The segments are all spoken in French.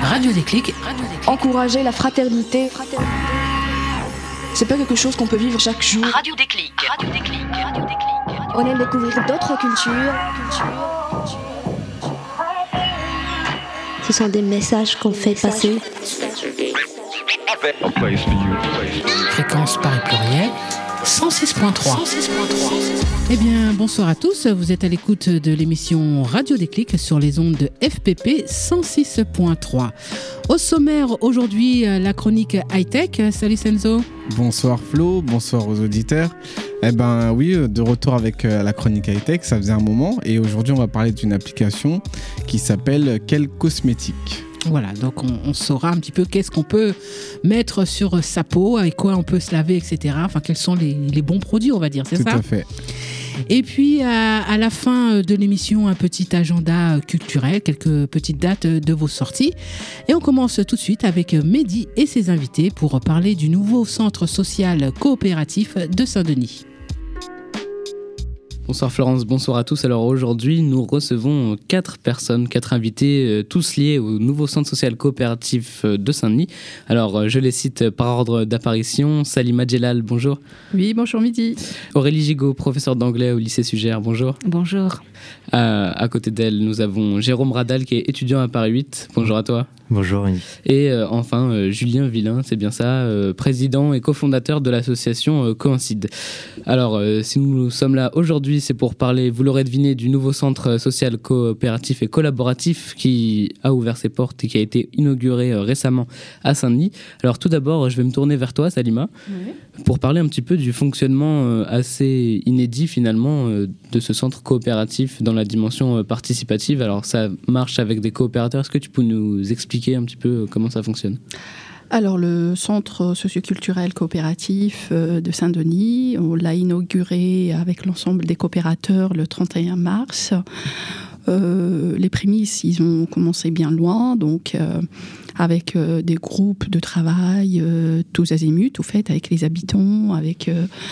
Radio Déclic. Encourager la fraternité. C'est pas quelque chose qu'on peut vivre chaque jour. Radio Déclic. On aime découvrir d'autres cultures. Ce sont des messages qu'on fait passer. Fréquence Paris Pluriel 106.3. Eh bien, bonsoir à tous. Vous êtes à l'écoute de l'émission Radio Déclic sur les ondes de FPP 106.3. Au sommaire, aujourd'hui, la chronique high-tech. Salut Senzo. Bonsoir Flo, bonsoir aux auditeurs. Eh ben oui, de retour avec la chronique high-tech, ça faisait un moment. Et aujourd'hui, on va parler d'une application qui s'appelle Quel Cosmétique. Voilà, donc on saura un petit peu qu'est-ce qu'on peut mettre sur sa peau, avec quoi on peut se laver, etc. Enfin, quels sont les bons produits, on va dire, c'est ça ? Tout à fait. Et puis, à la fin de l'émission, un petit agenda culturel, quelques petites dates de vos sorties. Et on commence tout de suite avec Mehdi et ses invités pour parler du nouveau centre social coopératif de Saint-Denis. Bonsoir Florence, bonsoir à tous. Alors aujourd'hui, nous recevons 4 invités, tous liés au nouveau centre social coopératif de Saint-Denis. Alors je les cite par ordre d'apparition. Salima Djellal, bonjour. Oui, bonjour Midi. Aurélie Gigot, professeure d'anglais au lycée Sugère, bonjour. Bonjour. À côté d'elle, nous avons Jérôme Radal qui est étudiant à Paris 8. Bonjour à toi. Bonjour. Et enfin, Julien Villain, c'est bien ça, président et cofondateur de l'association Coïncide. Alors, si nous sommes là aujourd'hui, c'est pour parler, vous l'aurez deviné, du nouveau centre social coopératif et collaboratif qui a ouvert ses portes et qui a été inauguré récemment à Saint-Denis. Alors tout d'abord, je vais me tourner vers toi, Salima, pour parler un petit peu du fonctionnement assez inédit finalement de ce centre coopératif dans la dimension participative. Alors ça marche avec des coopérateurs. Est-ce que tu peux nous expliquer un petit peu comment ça fonctionne ? Alors, le centre socioculturel coopératif de Saint-Denis, on l'a inauguré avec l'ensemble des coopérateurs le 31 mars. Les prémices, ils ont commencé bien loin, donc avec des groupes de travail tous azimuts, tout fait, avec les habitants, avec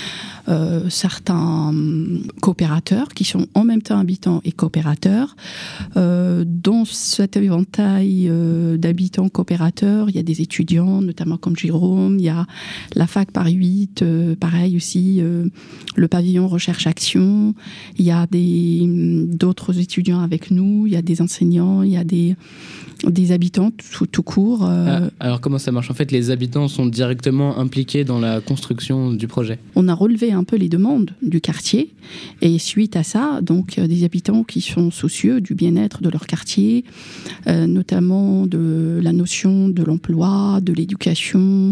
certains coopérateurs qui sont en même temps habitants et coopérateurs. Dans cet éventail d'habitants coopérateurs, il y a des étudiants, notamment comme Jérôme, il y a la fac Paris 8, pareil aussi, le pavillon Recherche-Action, il y a d'autres étudiants avec nous, il y a des enseignants, il y a des habitants tout court. Alors comment ça marche ? En fait, les habitants sont directement impliqués dans la construction du projet. On a relevé un peu les demandes du quartier et suite à ça, donc des habitants qui sont soucieux du bien-être de leur quartier, notamment de la notion de l'emploi, de l'éducation,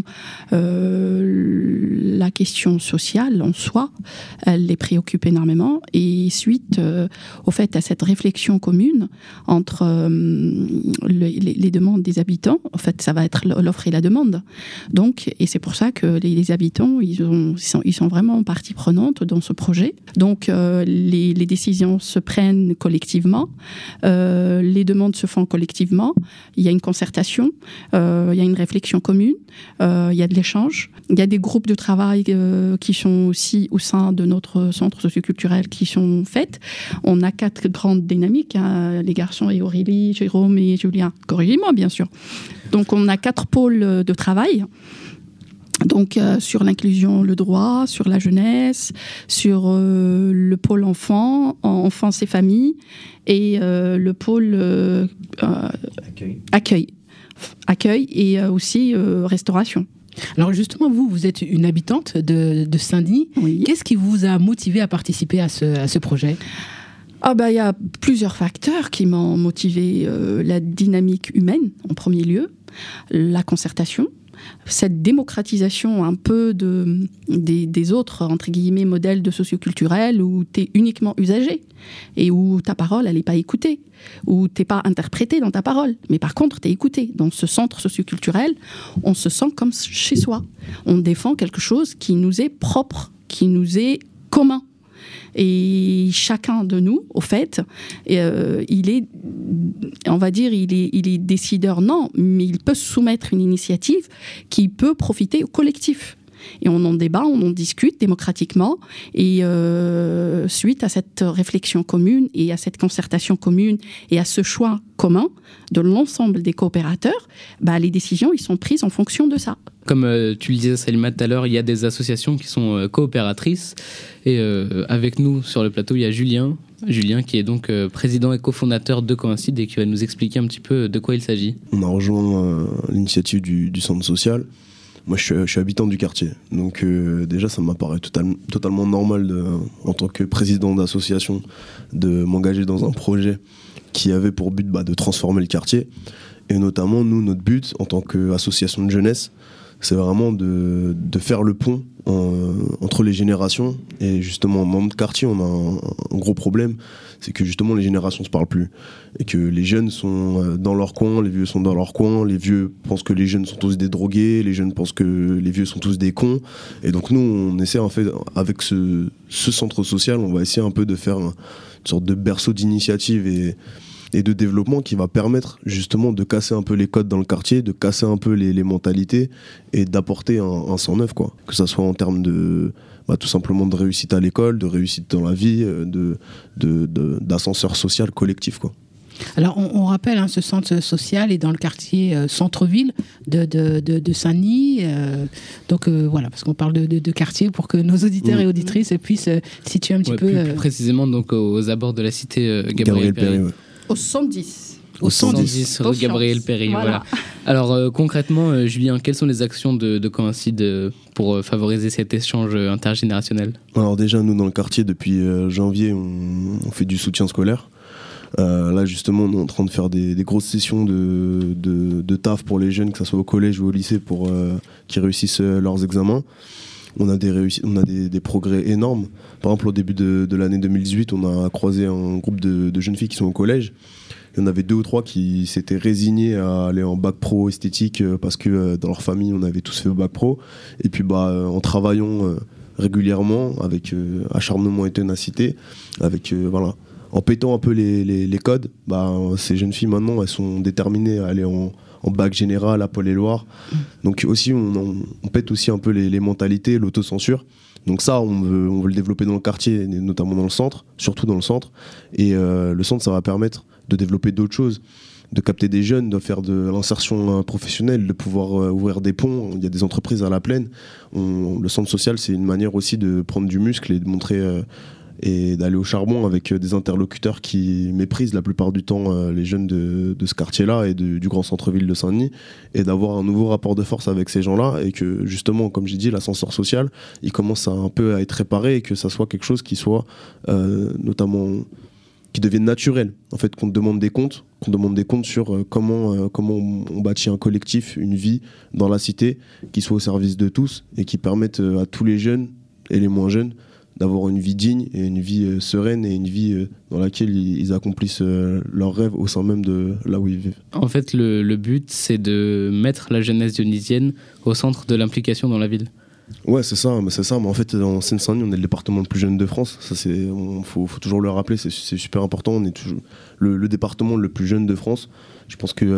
la question sociale en soi, elle les préoccupe énormément. Et suite au fait à cette réflexion commune entre les demandes des habitants, en fait, ça va être l'offre et la demande. Donc, et c'est pour ça que les habitants, ils sont vraiment partie prenante dans ce projet. Donc, les décisions se prennent collectivement, les demandes se font collectivement. Il y a une concertation, il y a une réflexion commune, il y a de l'échange. Il y a des groupes de travail qui sont aussi au sein de notre centre socioculturel qui sont faits. On a 4 grandes dynamiques, hein, les garçons et Aurélie, Jérôme et Julien. Corrigez-moi, bien sûr. Donc, on a 4 pôles de travail. Donc, sur l'inclusion, le droit, sur la jeunesse, sur le pôle enfance et famille, et le pôle accueil et aussi restauration. Alors justement, vous êtes une habitante de Saint-Denis. Oui. Qu'est-ce qui vous a motivé à participer à ce projet ? Il y a plusieurs facteurs qui m'ont motivé. La dynamique humaine, en premier lieu, la concertation, cette démocratisation un peu des autres, entre guillemets, modèles de socioculturel où tu es uniquement usager et où ta parole, elle n'est pas écoutée, où tu n'es pas interprété dans ta parole. Mais par contre, tu es écouté. Dans ce centre socioculturel, on se sent comme chez soi. On défend quelque chose qui nous est propre, qui nous est commun. Et chacun de nous, au fait, il est, on va dire, il est décideur, non, mais il peut soumettre une initiative qui peut profiter au collectif. et on en débat, on en discute démocratiquement. Et suite à cette réflexion commune et à cette concertation commune et à ce choix commun de l'ensemble des coopérateurs, les décisions ils sont prises en fonction de ça. Comme tu le disais, Salima, tout à l'heure, il y a des associations qui sont coopératrices. Et avec nous sur le plateau, il y a Julien qui est donc président et cofondateur de Coïncide et qui va nous expliquer un petit peu de quoi il s'agit. On a rejoint l'initiative du centre social. Moi, je suis habitant du quartier. Donc déjà, ça m'apparaît totalement normal, en tant que président d'association, de m'engager dans un projet qui avait pour but de transformer le quartier. Et notamment, nous, notre but, en tant qu'association de jeunesse, c'est vraiment de faire le pont entre les générations. Et justement, dans notre quartier, on a un gros problème, c'est que justement les générations ne se parlent plus. Et que les jeunes sont dans leur coin, les vieux sont dans leur coin, les vieux pensent que les jeunes sont tous des drogués, les jeunes pensent que les vieux sont tous des cons. Et donc nous, on essaie en fait, avec ce centre social, on va essayer un peu de faire une sorte de berceau d'initiative et de développement qui va permettre justement de casser un peu les codes dans le quartier, de casser un peu les mentalités et d'apporter un sang neuf, quoi. Que ça soit en termes de tout simplement de réussite à l'école, de réussite dans la vie, d'ascenseur social collectif, quoi. Alors, on rappelle, ce centre social est dans le quartier centre-ville de Saint-Denis. Donc, voilà, parce qu'on parle de quartier pour que nos auditeurs et auditrices puissent situer un petit peu... Plus précisément, donc, aux abords de la cité Gabriel Péri. Ouais. Au 110. Au 110 rue Gabriel Péri, voilà. Alors concrètement, Julien, quelles sont les actions de Coïncide pour favoriser cet échange intergénérationnel ? Alors déjà, nous dans le quartier, depuis janvier, on fait du soutien scolaire. Là justement, on est en train de faire des grosses sessions de taf pour les jeunes, que ce soit au collège ou au lycée, pour qu'ils réussissent leurs examens. On a des progrès énormes. Par exemple, au début de l'année 2018, on a croisé un groupe de jeunes filles qui sont au collège. Il y en avait 2 ou 3 qui s'étaient résignés à aller en bac pro esthétique parce que dans leur famille, on avait tous fait au bac pro. Et puis en travaillant régulièrement, avec acharnement et ténacité, en pétant un peu les codes, ces jeunes filles maintenant, elles sont déterminées à aller en bac général à Paul-et-Loire. Donc aussi, on pète aussi un peu les mentalités, l'autocensure. Donc ça, on veut le développer dans le quartier, notamment dans le centre, surtout dans le centre. Et le centre, ça va permettre de développer d'autres choses, de capter des jeunes, de faire de l'insertion professionnelle, de pouvoir ouvrir des ponts. Il y a des entreprises à la plaine. Le centre social, c'est une manière aussi de prendre du muscle et de montrer... et d'aller au charbon avec des interlocuteurs qui méprisent la plupart du temps les jeunes de ce quartier-là et du grand centre-ville de Saint-Denis, et d'avoir un nouveau rapport de force avec ces gens-là, et que justement, comme j'ai dit, l'ascenseur social, il commence un peu à être réparé, et que ça soit quelque chose qui soit notamment... qui devienne naturel, en fait, qu'on demande des comptes sur comment on bâtit un collectif, une vie dans la cité, qui soit au service de tous, et qui permette à tous les jeunes et les moins jeunes d'avoir une vie digne et une vie sereine, et une vie dans laquelle ils accomplissent leurs rêves au sein même de là où ils vivent. En fait, le but, c'est de mettre la jeunesse dionysienne au centre de l'implication dans la ville. Ouais, c'est ça. Mais en fait, en Seine-Saint-Denis, on est le département le plus jeune de France. Ça, faut toujours le rappeler, c'est super important. On est toujours le département le plus jeune de France. Je pense que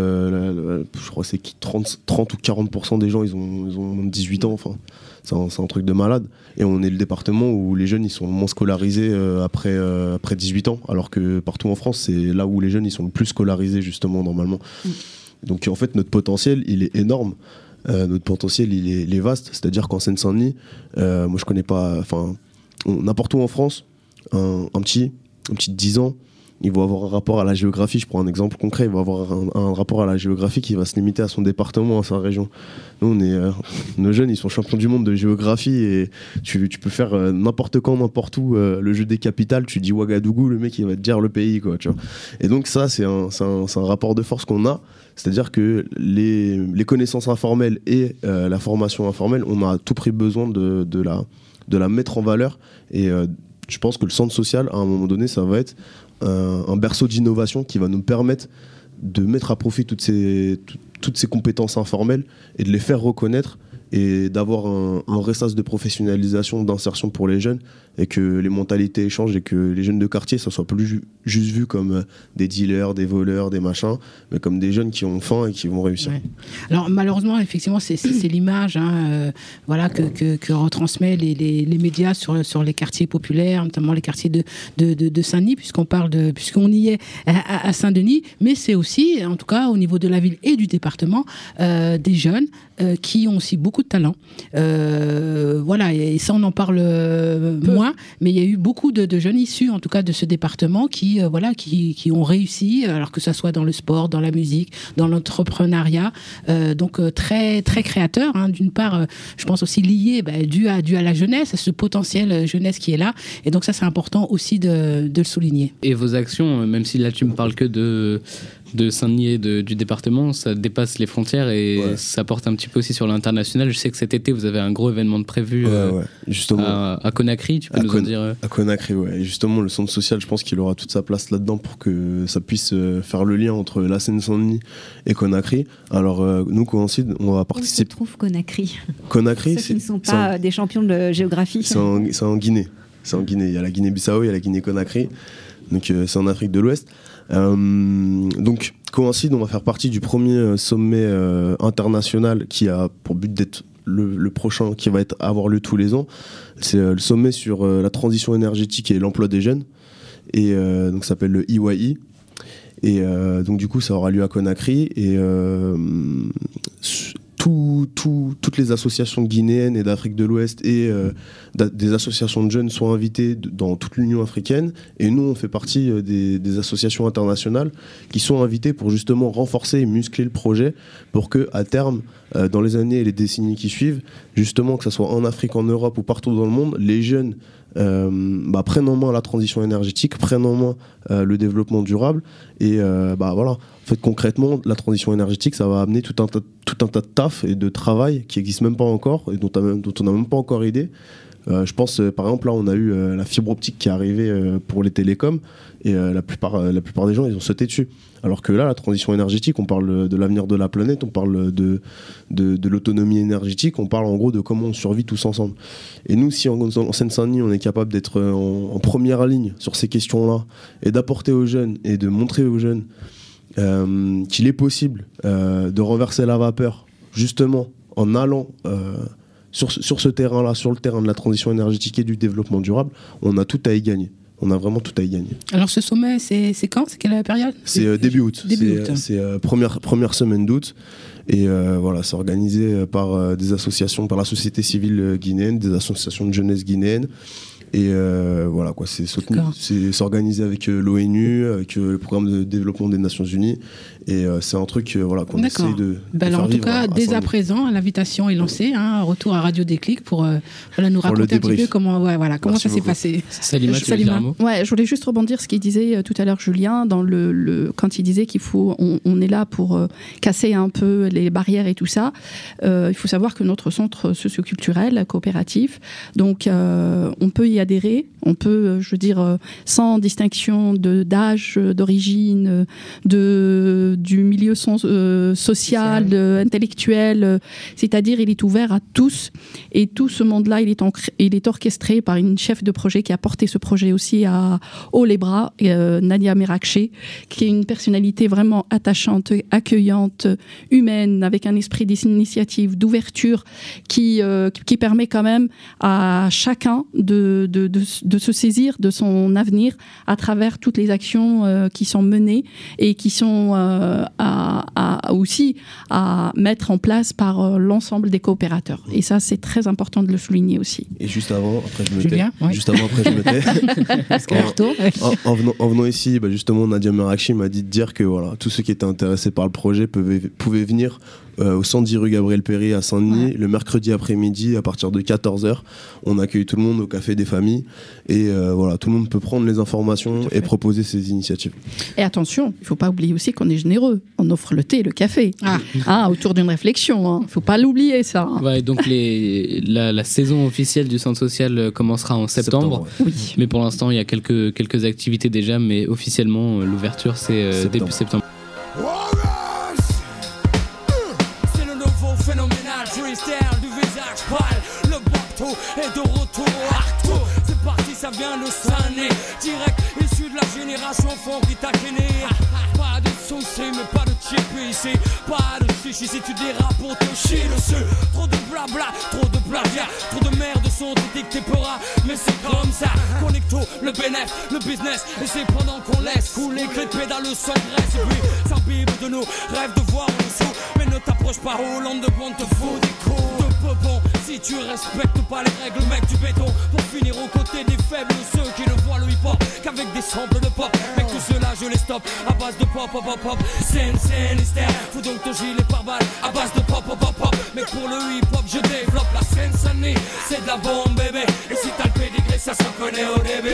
je crois que c'est 30 ou 40% des gens, ils ont 18 ans. Enfin, c'est un truc de malade. Et on est le département où les jeunes, ils sont le moins scolarisés après 18 ans. Alors que partout en France, c'est là où les jeunes, ils sont le plus scolarisés, justement, normalement. Donc en fait, notre potentiel, il est énorme. Notre potentiel, il est vaste. C'est-à-dire qu'en Seine-Saint-Denis, moi je connais pas, n'importe où en France, un petit de 10 ans, il va avoir un rapport à la géographie. Je prends un exemple concret, il va avoir un rapport à la géographie qui va se limiter à son département, à sa région. Nous, nos jeunes, ils sont champions du monde de géographie, et tu peux faire n'importe quand, n'importe où, le jeu des capitales, tu dis Ouagadougou, le mec il va te dire le pays, quoi, tu vois. Et donc ça, c'est un rapport de force qu'on a. C'est-à-dire que les connaissances informelles et la formation informelle, on a à tout prix besoin de la mettre en valeur. Et je pense que le centre social, à un moment donné, ça va être un berceau d'innovation qui va nous permettre de mettre à profit toutes ces compétences informelles et de les faire reconnaître, et d'avoir un vrai sas de professionnalisation, d'insertion pour les jeunes, et que les mentalités changent et que les jeunes de quartier, ça soit plus juste vu comme des dealers, des voleurs, des machins, mais comme des jeunes qui ont faim et qui vont réussir. Ouais. Alors malheureusement, effectivement, c'est l'image voilà, que retransmet les médias sur les quartiers populaires, notamment les quartiers de Saint-Denis, puisqu'on y est à Saint-Denis, mais c'est aussi, en tout cas au niveau de la ville et du département, des jeunes qui ont aussi beaucoup de talent. Voilà, et ça on en parle moins, mais il y a eu beaucoup de jeunes issus, en tout cas de ce département, qui ont réussi, alors que ça soit dans le sport, dans la musique, dans l'entrepreneuriat, donc très très créateurs. D'une part, je pense aussi lié, dû à la jeunesse, à ce potentiel jeunesse qui est là, et donc ça c'est important aussi de le souligner. Et vos actions, même si là tu me parles que de Saint-Denis et du département, ça dépasse les frontières et ça porte un petit peu aussi sur l'international. Je sais que cet été vous avez un gros événement de prévu justement à Conakry, tu peux nous en dire à Conakry, ouais. Et justement le centre social, je pense qu'il aura toute sa place là-dedans pour que ça puisse faire le lien entre la Seine-Saint-Denis et Conakry. Alors nous Coïncide, on va participer. Où se trouve Conakry? Conakry, ceux qui ne sont pas des champions de géographie. C'est en Guinée. C'est en Guinée. Il y a la Guinée-Bissau, il y a la Guinée-Conakry. Donc c'est en Afrique de l'Ouest. Donc Coïncide, on va faire partie du premier sommet international qui a pour but d'être le prochain qui va avoir lieu tous les ans. C'est le sommet sur la transition énergétique et l'emploi des jeunes. Et donc ça s'appelle le EYE. Et donc du coup ça aura lieu à Conakry. Et toutes les associations guinéennes et d'Afrique de l'Ouest et des associations de jeunes sont invitées dans toute l'Union africaine, et nous on fait partie des associations internationales qui sont invitées pour justement renforcer et muscler le projet pour que à terme, dans les années et les décennies qui suivent, justement que ce soit en Afrique, en Europe ou partout dans le monde, les jeunes prennent en main la transition énergétique, prennent en main le développement durable, et voilà. En fait, concrètement, la transition énergétique, ça va amener tout un tas de taf et de travail qui n'existe même pas encore et dont on n'a même pas encore idée. Je pense, par exemple, là, on a eu la fibre optique qui est arrivée pour les télécoms, et la plupart des gens, ils ont sauté dessus. Alors que là, la transition énergétique, on parle de l'avenir de la planète, on parle de l'autonomie énergétique, on parle en gros de comment on survit tous ensemble. Et nous, si en Seine-Saint-Denis, on est capable d'être en première ligne sur ces questions-là, et d'apporter aux jeunes et de montrer aux jeunes qu'il est possible de renverser la vapeur, justement en allant sur ce terrain-là, sur le terrain de la transition énergétique et du développement durable, on a tout à y gagner. On a vraiment tout à y gagner. Alors ce sommet, c'est quand? C'est quelle période? C'est début août. C'est première semaine d'août. Et voilà, c'est organisé par des associations, par la société civile guinéenne, des associations de jeunesse guinéenne. Et voilà quoi, c'est organisé avec l'ONU, avec le programme de développement des Nations Unies, et c'est un truc qu'on essaie de alors, en tout cas, dès à présent, l'invitation est lancée. Retour à Radio Déclic pour nous raconter un petit peu comment ça s'est passé. Salima, tu veux dire un mot? Ouais, je voulais juste rebondir ce qu'il disait tout à l'heure Julien dans quand il disait qu'il faut, on est là pour casser un peu les barrières et tout ça. Il faut savoir que notre centre socioculturel coopératif, donc on peut y adhérer, on peut, sans distinction d'âge, d'origine, du milieu social, intellectuel, c'est-à-dire il est ouvert à tous, et tout ce monde-là, il est orchestré par une chef de projet qui a porté ce projet aussi à haut les bras, Nadia Merakché, qui est une personnalité vraiment attachante, accueillante, humaine, avec un esprit d'initiative, d'ouverture, qui permet quand même à chacun de se saisir de son avenir à travers toutes les actions qui sont menées et qui sont aussi à mettre en place par l'ensemble des coopérateurs. Et ça, c'est très important de le souligner aussi. Et juste avant, après je me Julien, tais. Juste avant, après je me tais. En venant ici, justement, Nadia Merakchi m'a dit de dire que voilà, tous ceux qui étaient intéressés par le projet pouvaient venir au 110 rue Gabriel Péry à Saint-Denis, le mercredi après-midi à partir de 14h. On accueille tout le monde au Café des Familles, et voilà, tout le monde peut prendre les informations et proposer ses initiatives. Et attention, il ne faut pas oublier aussi qu'on est généreux. On offre le thé et le café autour d'une réflexion. Il ne faut pas l'oublier, ça. Ouais, donc la saison officielle du centre social commencera en septembre. Oui. Mais pour l'instant, il y a quelques activités déjà, mais officiellement, l'ouverture, c'est début septembre. Freestyle du visage pâle, le bateau est de retour. C'est parti, ça vient de Sané. Direct issu de la génération fond qui t'a gêné. Pas de saucé mais pas de chip ici. Pas de chichi si tu dérapes pour te chier dessus. Trop de blabla, trop de plagiat. Trop de merde sont édictés pora. Mais c'est comme ça. Connecto, le bénéf, le business. Et c'est pendant qu'on laisse couler que les pédales s'engraissent. Et puis s'imbibe de nous, rêve de voir en dessous. Mais ne t'approche pas Hollande de bon te fout des coups de peupon. Si tu respectes pas les règles mec du béton. Pour finir aux côtés des faibles, ceux qui ne voient le hip-hop qu'avec des samples de pop. Mec tout cela je les stoppe à base de pop pop pop pop. Scène hystère, fous donc ton gilet par balle à base de pop pop pop pop. Mais pour le hip-hop je développe la scène Sunny. C'est de la bombe bébé. Et si t'as le pédigré ça se reconnaît au début.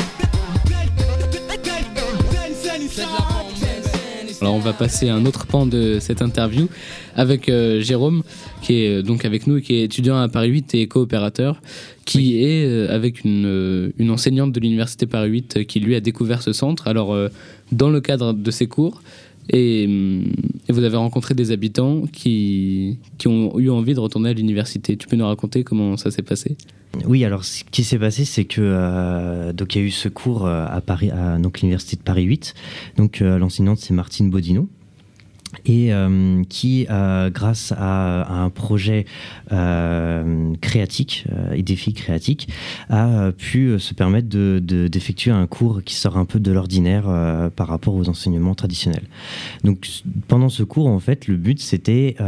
C'est de la bombe bébé. Alors on va passer à un autre pan de cette interview avec Jérôme qui est donc avec nous et qui est étudiant à Paris 8 et coopérateur qui est avec une enseignante de l'université Paris 8 qui lui a découvert ce centre. Alors dans le cadre de ses cours et vous avez rencontré des habitants qui ont eu envie de retourner à l'université. Tu peux nous raconter comment ça s'est passé ? Oui, alors ce qui s'est passé, c'est que donc il y a eu ce cours à Paris, à donc l'université de Paris 8. Donc l'enseignante c'est Martine Bodino. Et qui, grâce à un projet créatique, IDEFI créatique, a pu se permettre d'effectuer un cours qui sort un peu de l'ordinaire par rapport aux enseignements traditionnels. Donc pendant ce cours, en fait, le but c'était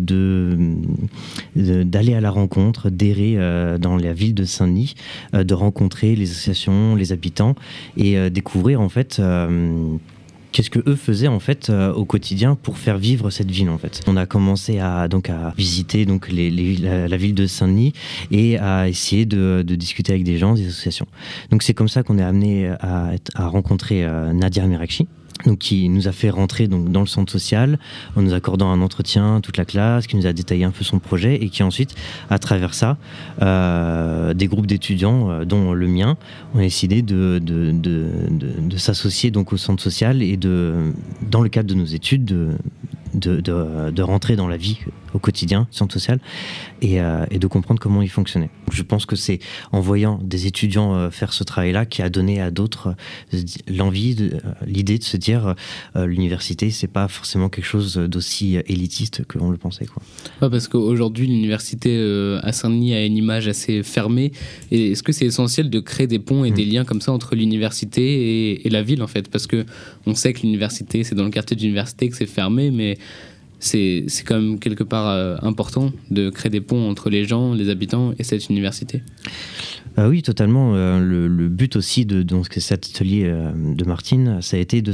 d'aller à la rencontre, d'errer dans la ville de Saint-Denis, de rencontrer les associations, les habitants et découvrir en fait qu'est-ce que eux faisaient en fait au quotidien pour faire vivre cette ville en fait. On a commencé à visiter donc la ville de Saint-Denis et à essayer de discuter avec des gens, des associations. Donc c'est comme ça qu'on est amené à rencontrer Nadia Merakchi. Donc qui nous a fait rentrer donc dans le centre social en nous accordant un entretien toute la classe, qui nous a détaillé un peu son projet et qui ensuite à travers ça des groupes d'étudiants dont le mien ont décidé de s'associer donc au centre social et dans le cadre de nos études de rentrer dans la vie au quotidien du centre social et de comprendre comment il fonctionnait. Je pense que c'est en voyant des étudiants faire ce travail-là qui a donné à d'autres l'idée de se dire l'université c'est pas forcément quelque chose d'aussi élitiste que on le pensait quoi. Ouais, parce qu'aujourd'hui l'université à Saint-Denis a une image assez fermée. Et est-ce que c'est essentiel de créer des ponts et des liens comme ça entre l'université et la ville en fait, parce que on sait que l'université c'est dans le quartier de l'université que c'est fermé, mais c'est quand même quelque part important de créer des ponts entre les gens, les habitants et cette université. Oui, totalement. Le but aussi de cet atelier de Martine, ça a été de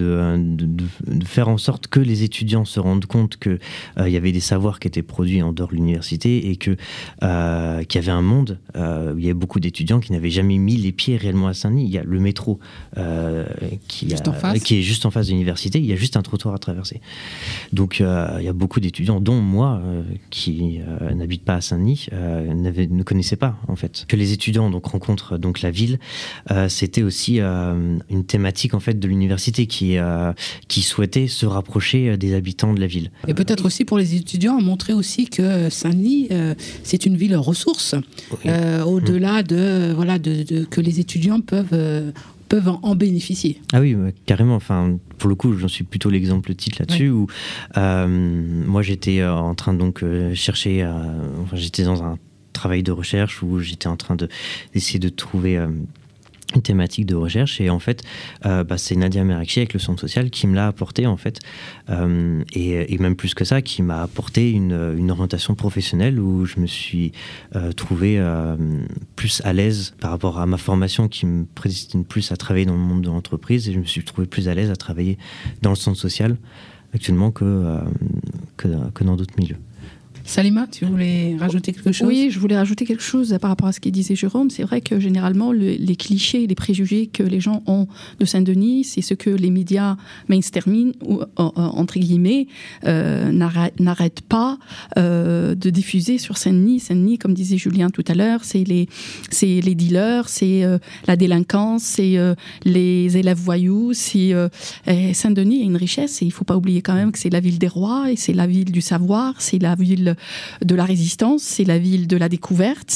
faire en sorte que les étudiants se rendent compte qu'il y avait des savoirs qui étaient produits en dehors de l'université et qu'il y avait un monde où il y avait beaucoup d'étudiants qui n'avaient jamais mis les pieds réellement à Saint-Denis. Il y a le métro qui est juste en face de l'université, il y a juste un trottoir à traverser. Donc il y a beaucoup d'étudiants, dont moi, qui n'habitent pas à Saint-Denis, ne connaissaient pas en fait. Que les étudiants donc rencontrent donc la ville, c'était aussi une thématique en fait de l'université qui souhaitait se rapprocher des habitants de la ville. Et peut-être aussi pour les étudiants montrer aussi que Saint-Denis c'est une ville ressource, oui. Au-delà que les étudiants peuvent en bénéficier. Ah oui, carrément. Enfin, pour le coup, j'en suis plutôt l'exemple type là-dessus. Ouais. Où moi, j'étais en train de chercher. J'étais dans un travail de recherche où j'étais en train d'essayer de trouver une thématique de recherche et en fait c'est Nadia Merakchi avec le centre social qui me l'a apporté en fait et même plus que ça qui m'a apporté une orientation professionnelle où je me suis trouvé plus à l'aise par rapport à ma formation qui me prédestine plus à travailler dans le monde de l'entreprise et je me suis trouvé plus à l'aise à travailler dans le centre social actuellement que dans d'autres milieux. Salima, tu voulais rajouter quelque chose ? Oui, je voulais rajouter quelque chose par rapport à ce qu'il disait Jérôme. C'est vrai que généralement, les clichés et les préjugés que les gens ont de Saint-Denis, c'est ce que les médias mainstream, entre guillemets, n'arrêtent pas de diffuser sur Saint-Denis. Saint-Denis, comme disait Julien tout à l'heure, c'est les dealers, c'est la délinquance, c'est les élèves voyous. Saint-Denis a une richesse et il ne faut pas oublier quand même que c'est la ville des rois et c'est la ville du savoir, c'est la ville ville de la résistance, c'est la ville de la découverte.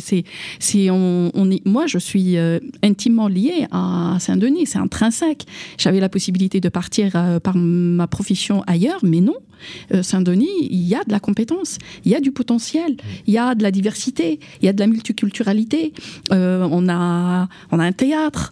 Moi, je suis intimement liée à Saint-Denis, c'est intrinsèque. J'avais la possibilité de partir par ma profession ailleurs, mais non. Saint-Denis, il y a de la compétence, il y a du potentiel, il y a de la diversité, il y a de la multiculturalité. On a un théâtre,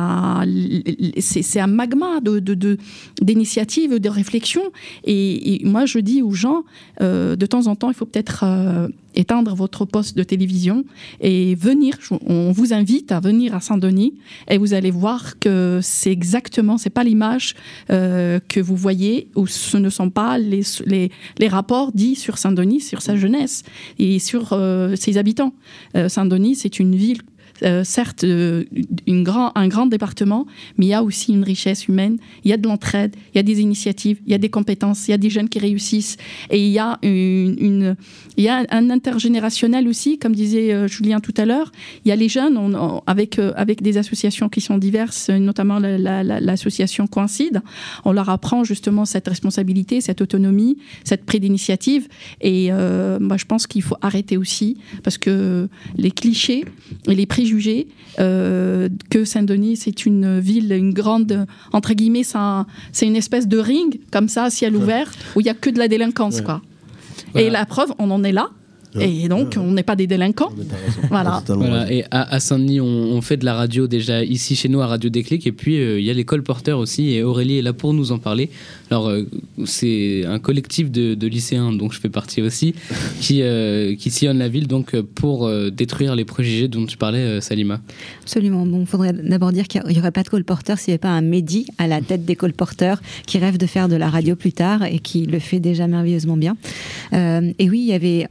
c'est un magma d'initiatives, de réflexions. Et moi, je dis aux gens, de temps en temps, il faut peut-être éteindre votre poste de télévision et venir. On vous invite à venir à Saint-Denis et vous allez voir que c'est pas l'image que vous voyez, ou ce ne sont pas les rapports dits sur Saint-Denis, sur sa jeunesse et sur ses habitants. Saint-Denis, c'est une ville, certes, un grand département, mais il y a aussi une richesse humaine, il y a de l'entraide, il y a des initiatives, il y a des compétences, il y a des jeunes qui réussissent, et il y a un intergénérationnel aussi, comme disait Julien tout à l'heure. Il y a les jeunes, avec des associations qui sont diverses, notamment l'association Coïncide, on leur apprend justement cette responsabilité, cette autonomie, cette prise d'initiative, et moi je pense qu'il faut arrêter aussi, parce que les clichés et les préjugés que Saint-Denis, c'est une ville, une grande, entre guillemets, c'est une espèce de ring, comme ça, à ciel ouvert, où il n'y a que de la délinquance, quoi. Voilà. Et la preuve, on en est là. Et donc, on n'est pas des délinquants. Voilà. Et à Saint-Denis, on fait de la radio déjà ici chez nous à Radio Déclic. Et puis, il y a les colporteurs aussi. Et Aurélie est là pour nous en parler. Alors, c'est un collectif de lycéens, dont je fais partie aussi, qui sillonne la ville donc, pour détruire les préjugés dont tu parlais, Salima. Absolument. Bon, il faudrait d'abord dire qu'il n'y aurait pas de colporteurs s'il n'y avait pas un Mehdi à la tête des colporteurs qui rêve de faire de la radio plus tard et qui le fait déjà merveilleusement bien. Et oui, il y avait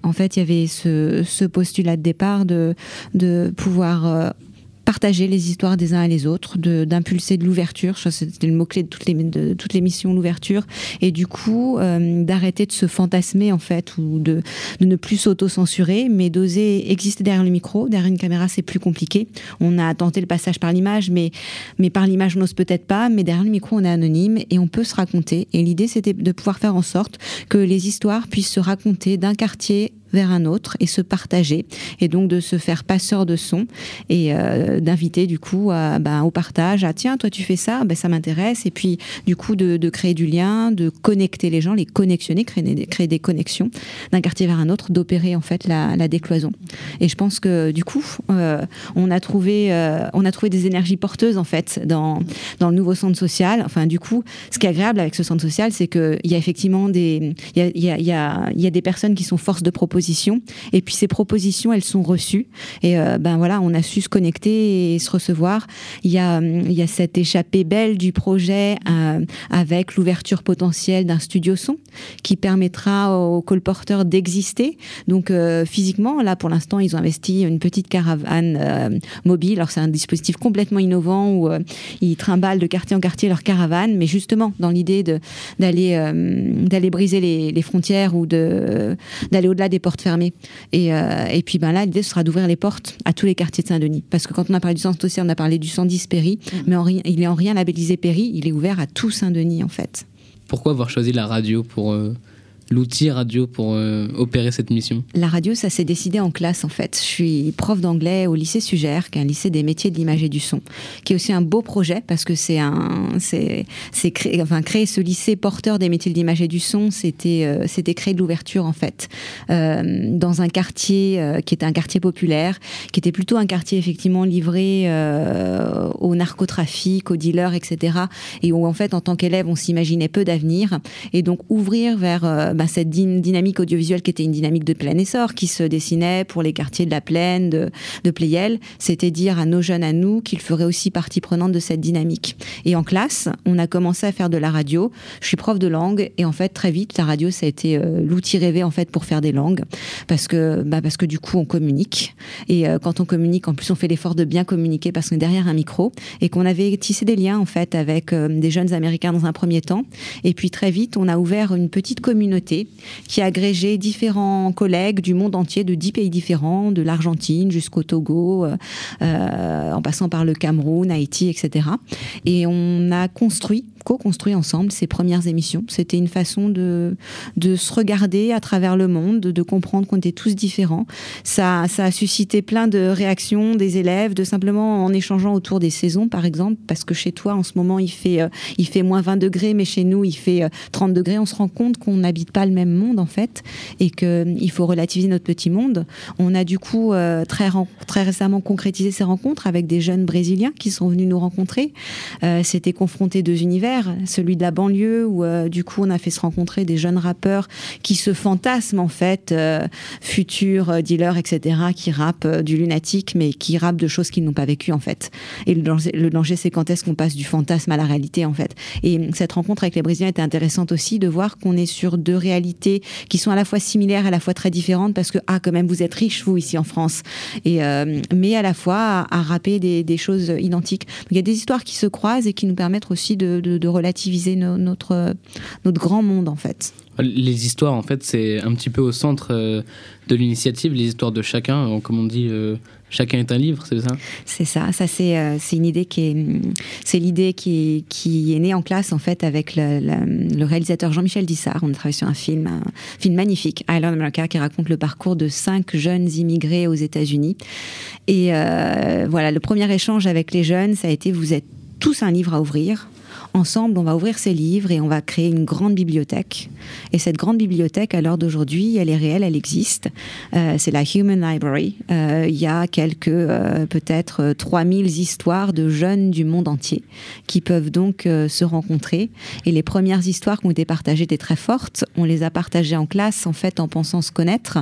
ce postulat de départ de pouvoir partager les histoires des uns et les autres, d'impulser de l'ouverture. Je crois que c'était le mot-clé de toute l'émission, l'ouverture. Et du coup, d'arrêter de se fantasmer, en fait, ou de ne plus s'auto-censurer, mais d'oser exister derrière le micro. Derrière une caméra, c'est plus compliqué. On a tenté le passage par l'image, mais par l'image, on n'ose peut-être pas. Mais derrière le micro, on est anonyme et on peut se raconter. Et l'idée, c'était de pouvoir faire en sorte que les histoires puissent se raconter d'un quartier vers un autre et se partager, et donc de se faire passeur de son et d'inviter du coup au partage, tiens, toi tu fais ça, ça m'intéresse, et puis du coup de créer du lien, de connecter les gens, les connexionner, créer des connexions d'un quartier vers un autre, d'opérer en fait la décloison. Et je pense que du coup on a trouvé des énergies porteuses en fait dans le nouveau centre social. Enfin du coup, ce qui est agréable avec ce centre social, c'est que il y a effectivement il y a des personnes qui sont force de proposition. Et puis ces propositions, elles sont reçues. Et voilà, on a su se connecter et se recevoir. Il y a cette échappée belle du projet avec l'ouverture potentielle d'un studio son qui permettra aux colporteurs d'exister. Donc physiquement, là pour l'instant, ils ont investi une petite caravane mobile. Alors c'est un dispositif complètement innovant où ils trimballent de quartier en quartier leur caravane, mais justement dans l'idée d'aller briser les frontières ou d'aller au-delà des portes fermées. Et puis là, l'idée sera d'ouvrir les portes à tous les quartiers de Saint-Denis. Parce que quand on a parlé du centre social, on a parlé du 110 Péry, mais il est en rien labellisé Péry, il est ouvert à tout Saint-Denis en fait. Pourquoi avoir choisi la radio pour l'outil radio pour opérer cette mission? La radio, ça s'est décidé en classe en fait. Je suis prof d'anglais au lycée Sugère, qui est un lycée des métiers de l'image et du son, qui est aussi un beau projet parce que créer ce lycée porteur des métiers de l'image et du son, c'était créer de l'ouverture en fait dans un quartier qui était un quartier populaire, qui était plutôt un quartier effectivement livré au narcotrafic, aux dealers, etc. Et où en fait en tant qu'élève on s'imaginait peu d'avenir, et donc ouvrir vers cette dynamique audiovisuelle qui était une dynamique de plein essor, qui se dessinait pour les quartiers de la Plaine, de Pleyel, c'était dire à nos jeunes, à nous, qu'ils feraient aussi partie prenante de cette dynamique. Et en classe, on a commencé à faire de la radio. Je suis prof de langue, et en fait, très vite, la radio, ça a été l'outil rêvé, en fait, pour faire des langues. Parce que du coup, on communique. Et quand on communique, en plus, on fait l'effort de bien communiquer parce qu'on est derrière un micro, et qu'on avait tissé des liens, en fait, avec des jeunes Américains dans un premier temps. Et puis, très vite, on a ouvert une petite communauté qui a agrégé différents collègues du monde entier, de 10 pays différents, de l'Argentine jusqu'au Togo, en passant par le Cameroun, Haïti, etc. Et on a construit co-construit ensemble ces premières émissions. C'était une façon de se regarder à travers le monde, de comprendre qu'on était tous différents. Ça a suscité plein de réactions des élèves, de simplement en échangeant autour des saisons, par exemple, parce que chez toi, en ce moment, il fait moins 20 degrés, mais chez nous, il fait 30 degrés. On se rend compte qu'on n'habite pas le même monde, en fait, et qu'il faut relativiser notre petit monde. On a du coup très récemment concrétisé ces rencontres avec des jeunes Brésiliens qui sont venus nous rencontrer. C'était confronté deux univers, celui de la banlieue où du coup on a fait se rencontrer des jeunes rappeurs qui se fantasment en fait, futurs dealers, etc., qui rappent du lunatique, mais qui rappent de choses qu'ils n'ont pas vécues en fait. Et le danger, c'est quand est-ce qu'on passe du fantasme à la réalité en fait. Et cette rencontre avec les Brésiliens était intéressante aussi de voir qu'on est sur deux réalités qui sont à la fois similaires, à la fois très différentes, parce que quand même vous êtes riches vous ici en France, et mais à la fois à rapper des choses identiques. Donc, il y a des histoires qui se croisent et qui nous permettent aussi de relativiser notre grand monde en fait. Les histoires, en fait, c'est un petit peu au centre de l'initiative, les histoires de chacun. Comme on dit, chacun est un livre, c'est ça ? C'est ça. Ça, c'est une idée c'est l'idée qui est née en classe, en fait, avec le réalisateur Jean-Michel Dissart. On a travaillé sur un film magnifique, I Love America, qui raconte le parcours de 5 jeunes immigrés aux États-Unis. Et voilà, le premier échange avec les jeunes, ça a été: vous êtes tous un livre à ouvrir. Ensemble, on va ouvrir ces livres et on va créer une grande bibliothèque. Et cette grande bibliothèque, à l'heure d'aujourd'hui, elle est réelle, elle existe. C'est la Human Library. Il y a peut-être 3000 histoires de jeunes du monde entier qui peuvent donc se rencontrer. Et les premières histoires qui ont été partagées étaient très fortes. On les a partagées en classe, en fait, en pensant se connaître.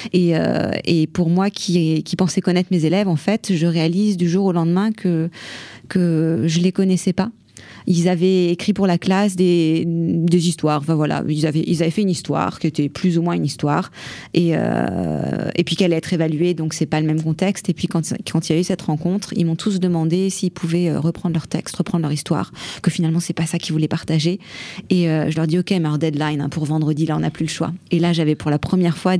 Et pour moi, qui pensais connaître mes élèves, en fait, je réalise du jour au lendemain que je les connaissais pas. Ils avaient écrit pour la classe des histoires. Enfin voilà, ils avaient fait une histoire qui était plus ou moins une histoire, et puis qu'elle allait être évaluée. Donc c'est pas le même contexte. Et puis quand il y a eu cette rencontre, ils m'ont tous demandé s'ils pouvaient reprendre leur texte, reprendre leur histoire. Que finalement c'est pas ça qu'ils voulaient partager. Et je leur dis ok, mais alors deadline pour vendredi, là on n'a plus le choix. Et là j'avais pour la première fois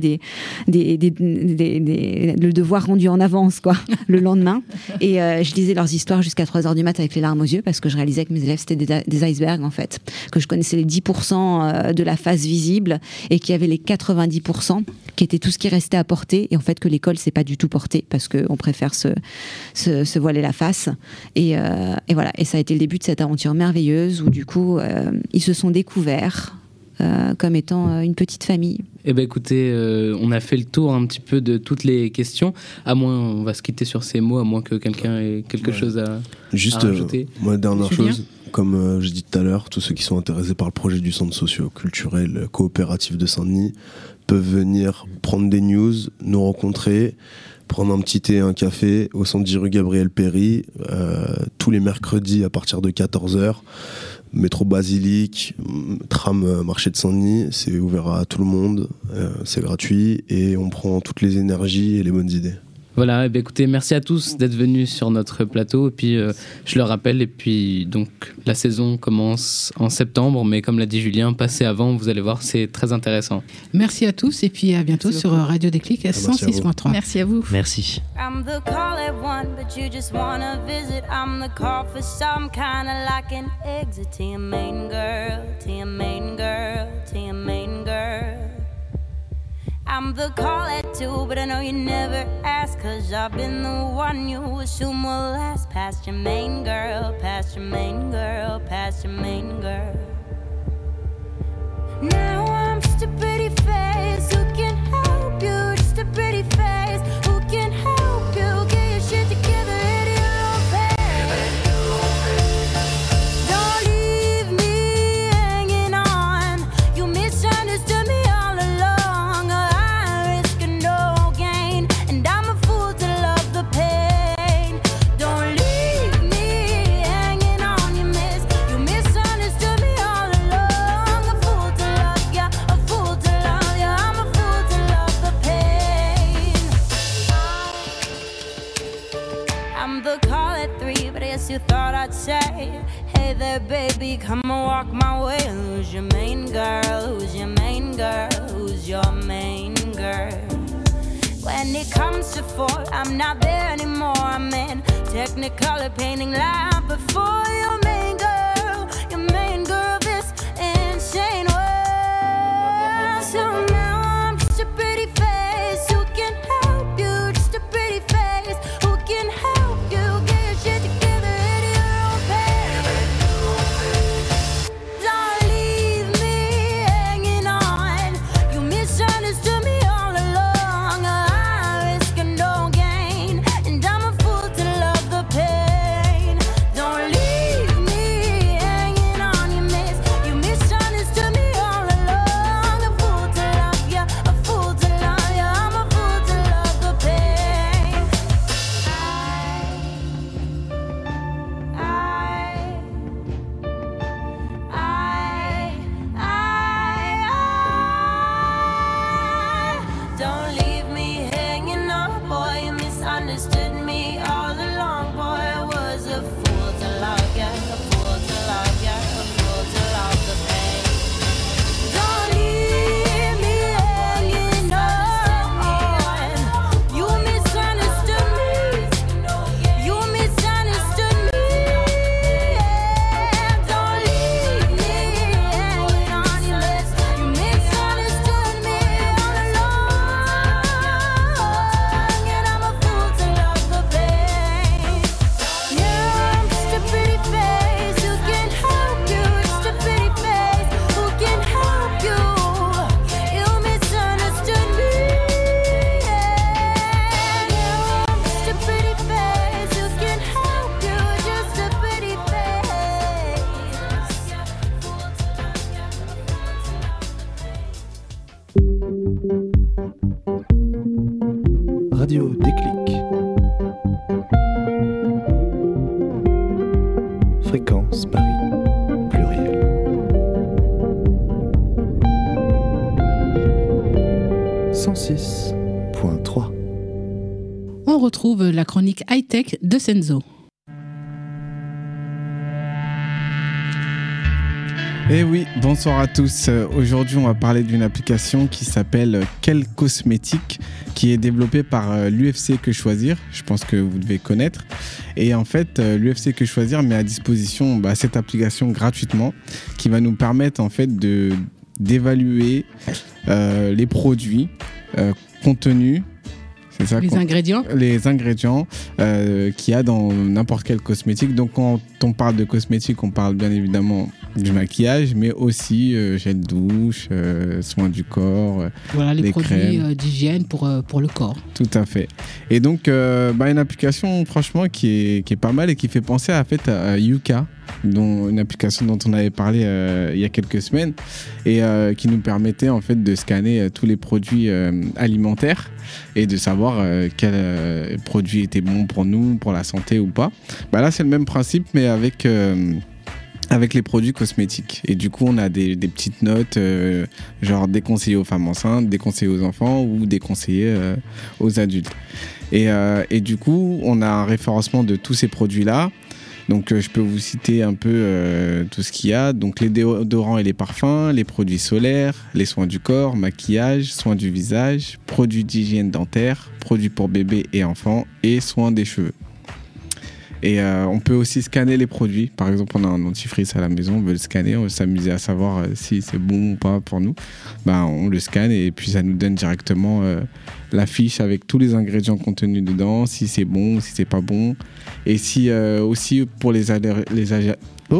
le devoir rendu en avance quoi, le lendemain. Et je lisais leurs histoires jusqu'à 3h du mat avec les larmes aux yeux, parce que je réalisais que mes élèves c'était des icebergs en fait, que je connaissais les 10% de la face visible et qu'il y avait les 90% qui étaient tout ce qui restait à porter, et en fait que l'école c'est pas du tout porté parce qu'on préfère se voiler la face, et voilà, et ça a été le début de cette aventure merveilleuse où du coup ils se sont découverts comme étant une petite famille. Eh ben écoutez, on a fait le tour un petit peu de toutes les questions. À moins, on va se quitter sur ces mots, à moins que quelqu'un ait quelque chose à rajouter. Moi, dernière chose, comme je dis tout à l'heure, tous ceux qui sont intéressés par le projet du centre socio-culturel coopératif de Saint-Denis peuvent venir prendre des news, nous rencontrer, prendre un petit thé, un café au 110 rue Gabriel Péry, tous les mercredis à partir de 14h. Métro Basilique, tram marché de Saint-Denis, c'est ouvert à tout le monde, c'est gratuit et on prend toutes les énergies et les bonnes idées. Voilà, écoutez, merci à tous d'être venus sur notre plateau. Et puis, je le rappelle, et puis donc la saison commence en septembre, mais comme l'a dit Julien, passez avant, vous allez voir, c'est très intéressant. Merci à tous et puis à bientôt sur Radio Déclic 106.3. Merci à vous. Merci. I'm the call at one, but you just wanna visit. I'm the call for some kind of like an exit to your main girl, to your main girl, to your main girl. I'm the call at two, but I know you never ask, 'cause I've been the one you assume will last. Past your main girl, past your main girl, past your main girl. Now I'm just a pretty face, who can help you? Just a pretty face, who can help you? Get your shit together at your own pace. Don't leave me hanging on, you misunderstood me all along. I risk no gain, and I'm a fool to love the pain. Don't leave me hanging on, you misunderstood me all along. A fool to love ya, a fool to love ya, I'm a fool to love the pain. I'm the call at 3, but I guess you thought I'd say, hey there baby, come and walk my way. Who's your main girl, who's your main girl, who's your main girl? When it comes to 4, I'm not there anymore. I'm in Technicolor painting line before your main girl, your main Radio Déclic. Fréquence Paris, pluriel. « 106.3 » On retrouve la chronique high-tech de Senzo. Eh oui, bonsoir à tous. Aujourd'hui, on va parler d'une application qui s'appelle Quel Cosmétique, qui est développée par l'UFC Que Choisir. Je pense que vous devez connaître. Et en fait, l'UFC Que Choisir met à disposition cette application gratuitement, qui va nous permettre en fait d'évaluer les produits contenus. C'est ça, les ingrédients qu'il y a dans n'importe quel cosmétique. Donc quand on parle de cosmétique, on parle bien évidemment du maquillage, mais aussi gel douche, soins du corps, voilà, les produits crèmes. d'hygiène pour le corps. Tout à fait. Et donc une application franchement qui est pas mal et qui fait penser à Yuka, une application dont on avait parlé il y a quelques semaines et qui nous permettait en fait de scanner tous les produits alimentaires et de savoir quel produit était bon pour nous, pour la santé ou pas. Là c'est le même principe mais avec les produits cosmétiques. Et du coup, on a des petites notes, genre déconseillé aux femmes enceintes, déconseillé aux enfants ou déconseillé aux adultes. Et du coup, on a un référencement de tous ces produits-là. Donc, je peux vous citer un peu tout ce qu'il y a. Donc, les déodorants et les parfums, les produits solaires, les soins du corps, maquillage, soins du visage, produits d'hygiène dentaire, produits pour bébés et enfants et soins des cheveux. Et on peut aussi scanner les produits. Par exemple, on a un dentifrice à la maison, on veut le scanner, on veut s'amuser à savoir si c'est bon ou pas pour nous. On le scanne et puis ça nous donne directement la fiche avec tous les ingrédients contenus dedans, si c'est bon ou si c'est pas bon. Et si aussi pour les allergies,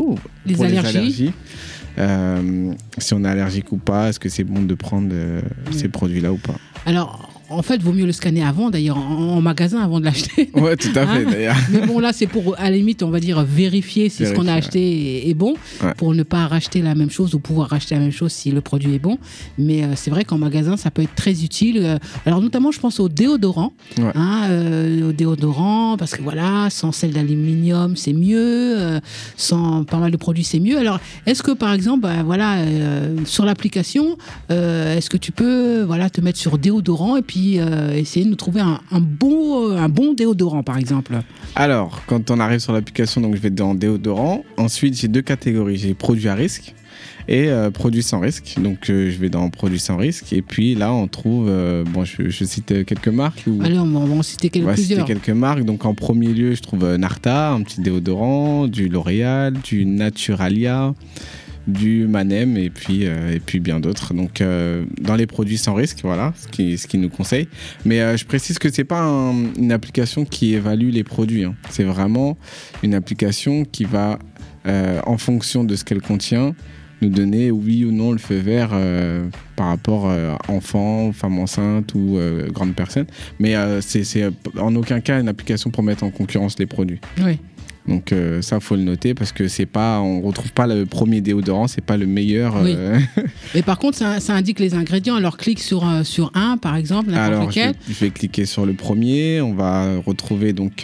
si on est allergique ou pas, est-ce que c'est bon de prendre ces produits-là ou pas. Alors, en fait, il vaut mieux le scanner avant, d'ailleurs, en magasin, avant de l'acheter. Ouais, tout à fait, d'ailleurs. Mais bon, là, c'est pour, à la limite, on va dire, vérifier si ce qu'on a acheté est bon, pour ne pas racheter la même chose ou pouvoir racheter la même chose si le produit est bon. Mais c'est vrai qu'en magasin, ça peut être très utile. Alors, notamment, je pense au déodorant. Ouais. Au déodorant, parce que voilà, sans sel d'aluminium, c'est mieux. Sans pas mal de produits, c'est mieux. Alors, est-ce que, par exemple, sur l'application, est-ce que tu peux te mettre sur déodorant et puis essayer de nous trouver un bon déodorant, par exemple. Alors, quand on arrive sur l'application, donc je vais dans déodorant. Ensuite, j'ai deux catégories. J'ai produits à risque et produits sans risque. Donc, je vais dans produits sans risque. Et puis là, on trouve... je cite quelques marques. Allez, on va en citer plusieurs. Citer quelques marques. Donc, en premier lieu, je trouve Narta, un petit déodorant, du L'Oréal, du Naturalia, du Manem et puis bien d'autres. Donc dans les produits sans risque, voilà ce qui nous conseille. Mais je précise que c'est pas une application qui évalue les produits. C'est vraiment une application qui va en fonction de ce qu'elle contient nous donner oui ou non le feu vert par rapport à enfants, femmes enceintes ou grandes personnes. Mais c'est en aucun cas une application pour mettre en concurrence les produits. Oui. Donc ça, faut le noter parce que on retrouve pas le premier déodorant, c'est pas le meilleur. Oui. Mais par contre, ça indique les ingrédients. Alors clique sur un, par exemple, n'importe lequel. Je vais cliquer sur le premier. On va retrouver donc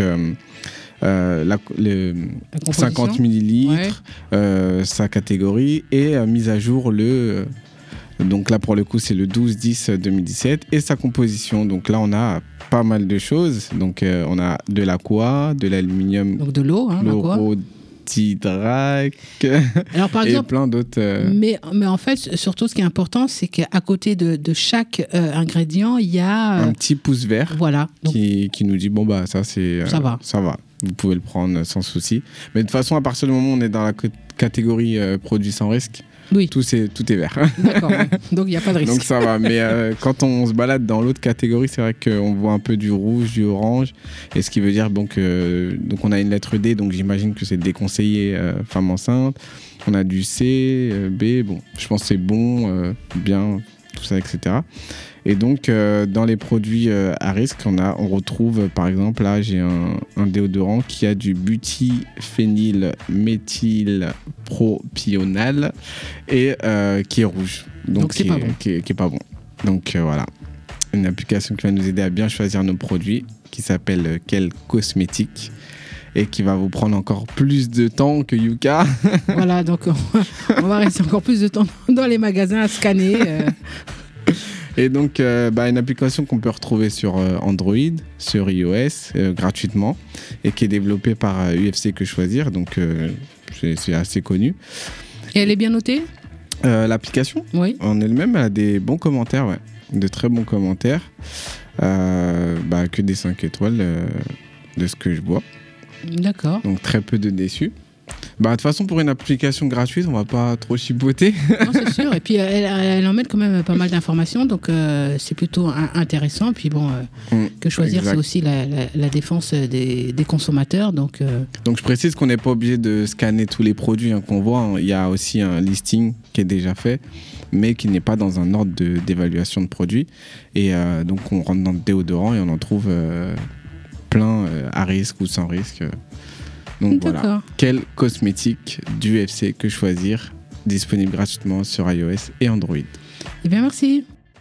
50 millilitres, sa catégorie et mise à jour donc là pour le coup c'est le 12-10-2017 et sa composition. Donc là on a pas mal de choses. Donc on a de l'aqua, de l'aluminium, donc de l'eau, l'hydrac alors par exemple, et plein d'autres. Mais en fait surtout ce qui est important c'est qu'à côté de chaque ingrédient il y a un petit pouce vert. Voilà. Donc, qui nous dit ça c'est ça va. Vous pouvez le prendre sans souci. Mais de toute façon à partir du moment où on est dans la catégorie produits sans risque. Oui. Tout est vert. D'accord, donc il n'y a pas de risque. Donc ça va, mais quand on se balade dans l'autre catégorie, c'est vrai qu'on voit un peu du rouge, du orange, et ce qui veut dire donc on a une lettre D, donc j'imagine que c'est déconseillé femme enceinte. On a du C, B, je pense que c'est bon, bien, tout ça, etc. Et donc, dans les produits à risque, on retrouve, par exemple, là, j'ai un déodorant qui a du butyphénylméthylpropional et qui est rouge. Donc c'est pas bon. Qui est pas bon. Donc, voilà. une application qui va nous aider à bien choisir nos produits, qui s'appelle Quel Cosmétique, et qui va vous prendre encore plus de temps que Yuka. Voilà, donc on va rester encore plus de temps dans les magasins à scanner. Et donc, une application qu'on peut retrouver sur Android, sur iOS, gratuitement, et qui est développée par UFC Que Choisir, donc c'est assez connu. Et elle est bien notée ? L'application, oui. En elle-même, elle a des bons commentaires, ouais. De très bons commentaires, que des 5 étoiles de ce que je vois. D'accord. Donc très peu de déçus. De toute façon, pour une application gratuite, on va pas trop chipoter. Non, c'est sûr. Et puis, elle emmène quand même pas mal d'informations. Donc, c'est plutôt intéressant. Puis, bon, Que Choisir, exact. C'est aussi la défense des consommateurs. Donc, je précise qu'on n'est pas obligé de scanner tous les produits qu'on voit. Il y a aussi un listing qui est déjà fait, mais qui n'est pas dans un ordre d'évaluation de produits. Et donc, on rentre dans le déodorant et on en trouve plein à risque ou sans risque. Donc voilà, Quel Cosmétique d'UFC Que Choisir, disponible gratuitement sur iOS et Android. Eh bien, merci.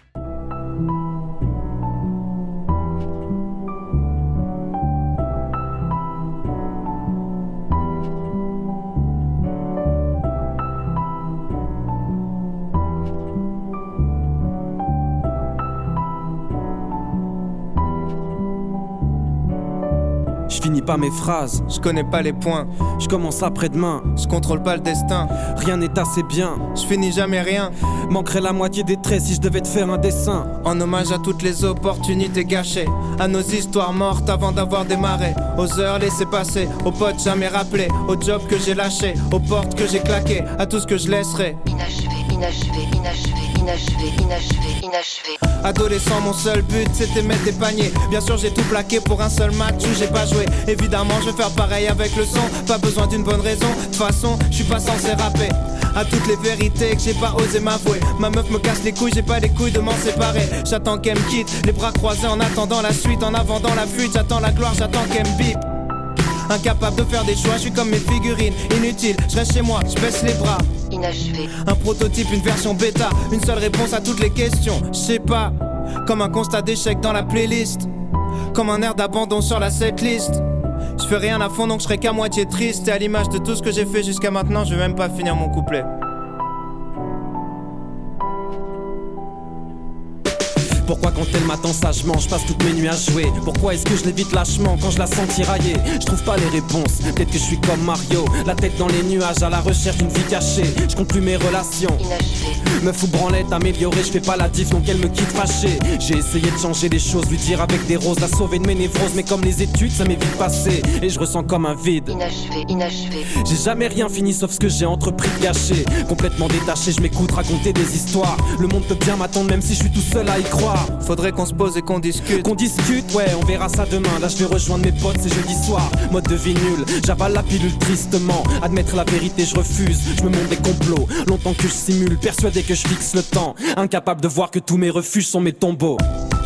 Je finis pas mes phrases, je connais pas les points. Je commence après-demain, je contrôle pas le destin. Rien n'est assez bien, je finis jamais rien. Manquerait la moitié des traits si je devais te faire un dessin. En hommage à toutes les opportunités gâchées, à nos histoires mortes avant d'avoir démarré. Aux heures laissées passer, aux potes jamais rappelés, aux jobs que j'ai lâchés, aux portes que j'ai claquées, à tout ce que je laisserai. Inachevé. Adolescent, mon seul but c'était mettre des paniers. Bien sûr j'ai tout plaqué pour un seul match où j'ai pas joué. Évidemment je vais faire pareil avec le son. Pas besoin d'une bonne raison, de toute façon je suis pas censé rapper. À toutes les vérités que j'ai pas osé m'avouer. Ma meuf me casse les couilles, j'ai pas les couilles de m'en séparer. J'attends qu'elle me quitte, les bras croisés en attendant la suite. En avant dans la fuite, j'attends la gloire, j'attends qu'elle me bip. Incapable de faire des choix, je suis comme mes figurines. Inutile, je reste chez moi, je baisse les bras. Inachevé. Un prototype, une version bêta, une seule réponse à toutes les questions. Je sais pas, comme un constat d'échec dans la playlist, comme un air d'abandon sur la setlist. Je fais rien à fond donc je serai qu'à moitié triste. Et à l'image de tout ce que j'ai fait jusqu'à maintenant, je vais même pas finir mon couplet. Pourquoi quand elle m'attend sagement, je passe toutes mes nuits à jouer? Pourquoi est-ce que je l'évite lâchement quand je la sens tirailler? Je trouve pas les réponses, peut-être que je suis comme Mario, la tête dans les nuages à la recherche d'une vie cachée. Je compte plus mes relations, me fous branlette améliorée, je fais pas la diff donc elle me quitte fâchée. J'ai essayé de changer les choses, lui dire avec des roses, la sauver de mes névroses, mais comme les études ça m'est vite passé et je ressens comme un vide. Inachevé. J'ai jamais rien fini sauf ce que j'ai entrepris de gâcher. Complètement détaché, je m'écoute raconter des histoires. Le monde peut bien m'attendre même si je suis tout seul à y croire. Faudrait qu'on se pose et qu'on discute. Qu'on discute, ouais, on verra ça demain. Là je vais rejoindre mes potes, c'est jeudi soir. Mode de vie nul, j'avale la pilule tristement. Admettre la vérité, je refuse. Je me montre des complots, longtemps que je simule, persuadé que je fixe le temps. Incapable de voir que tous mes refuges sont mes tombeaux.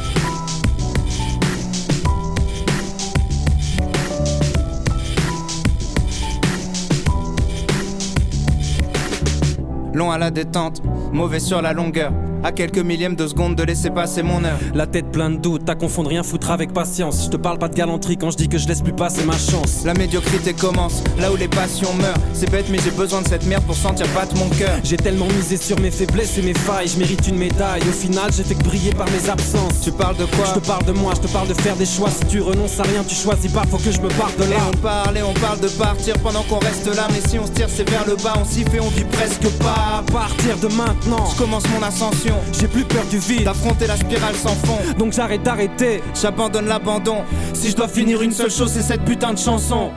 Long à la détente, mauvais sur la longueur. À quelques millièmes de seconde de laisser passer mon heure. La tête pleine de doutes, à confondre rien foutre avec patience. Je te parle pas de galanterie quand je dis que je laisse plus passer ma chance. La médiocrité commence, là où les passions meurent. C'est bête mais j'ai besoin de cette merde pour sentir battre mon cœur. J'ai tellement misé sur mes faiblesses et mes failles, je mérite une médaille. Au final j'ai fait que briller par mes absences. Tu parles de quoi? Je te parle de moi, je te parle de faire des choix. Si tu renonces à rien, tu choisis pas, faut que je me barre de là. Et on parle de partir pendant qu'on reste là. Mais si on se tire c'est vers le bas, on s'y fait, on vit presque pas. À partir de maintenant, je commence mon ascension. J'ai plus peur du vide, d'affronter la spirale sans fond. Donc j'arrête d'arrêter, j'abandonne l'abandon. Si je dois finir une seule chose, c'est cette putain de chanson.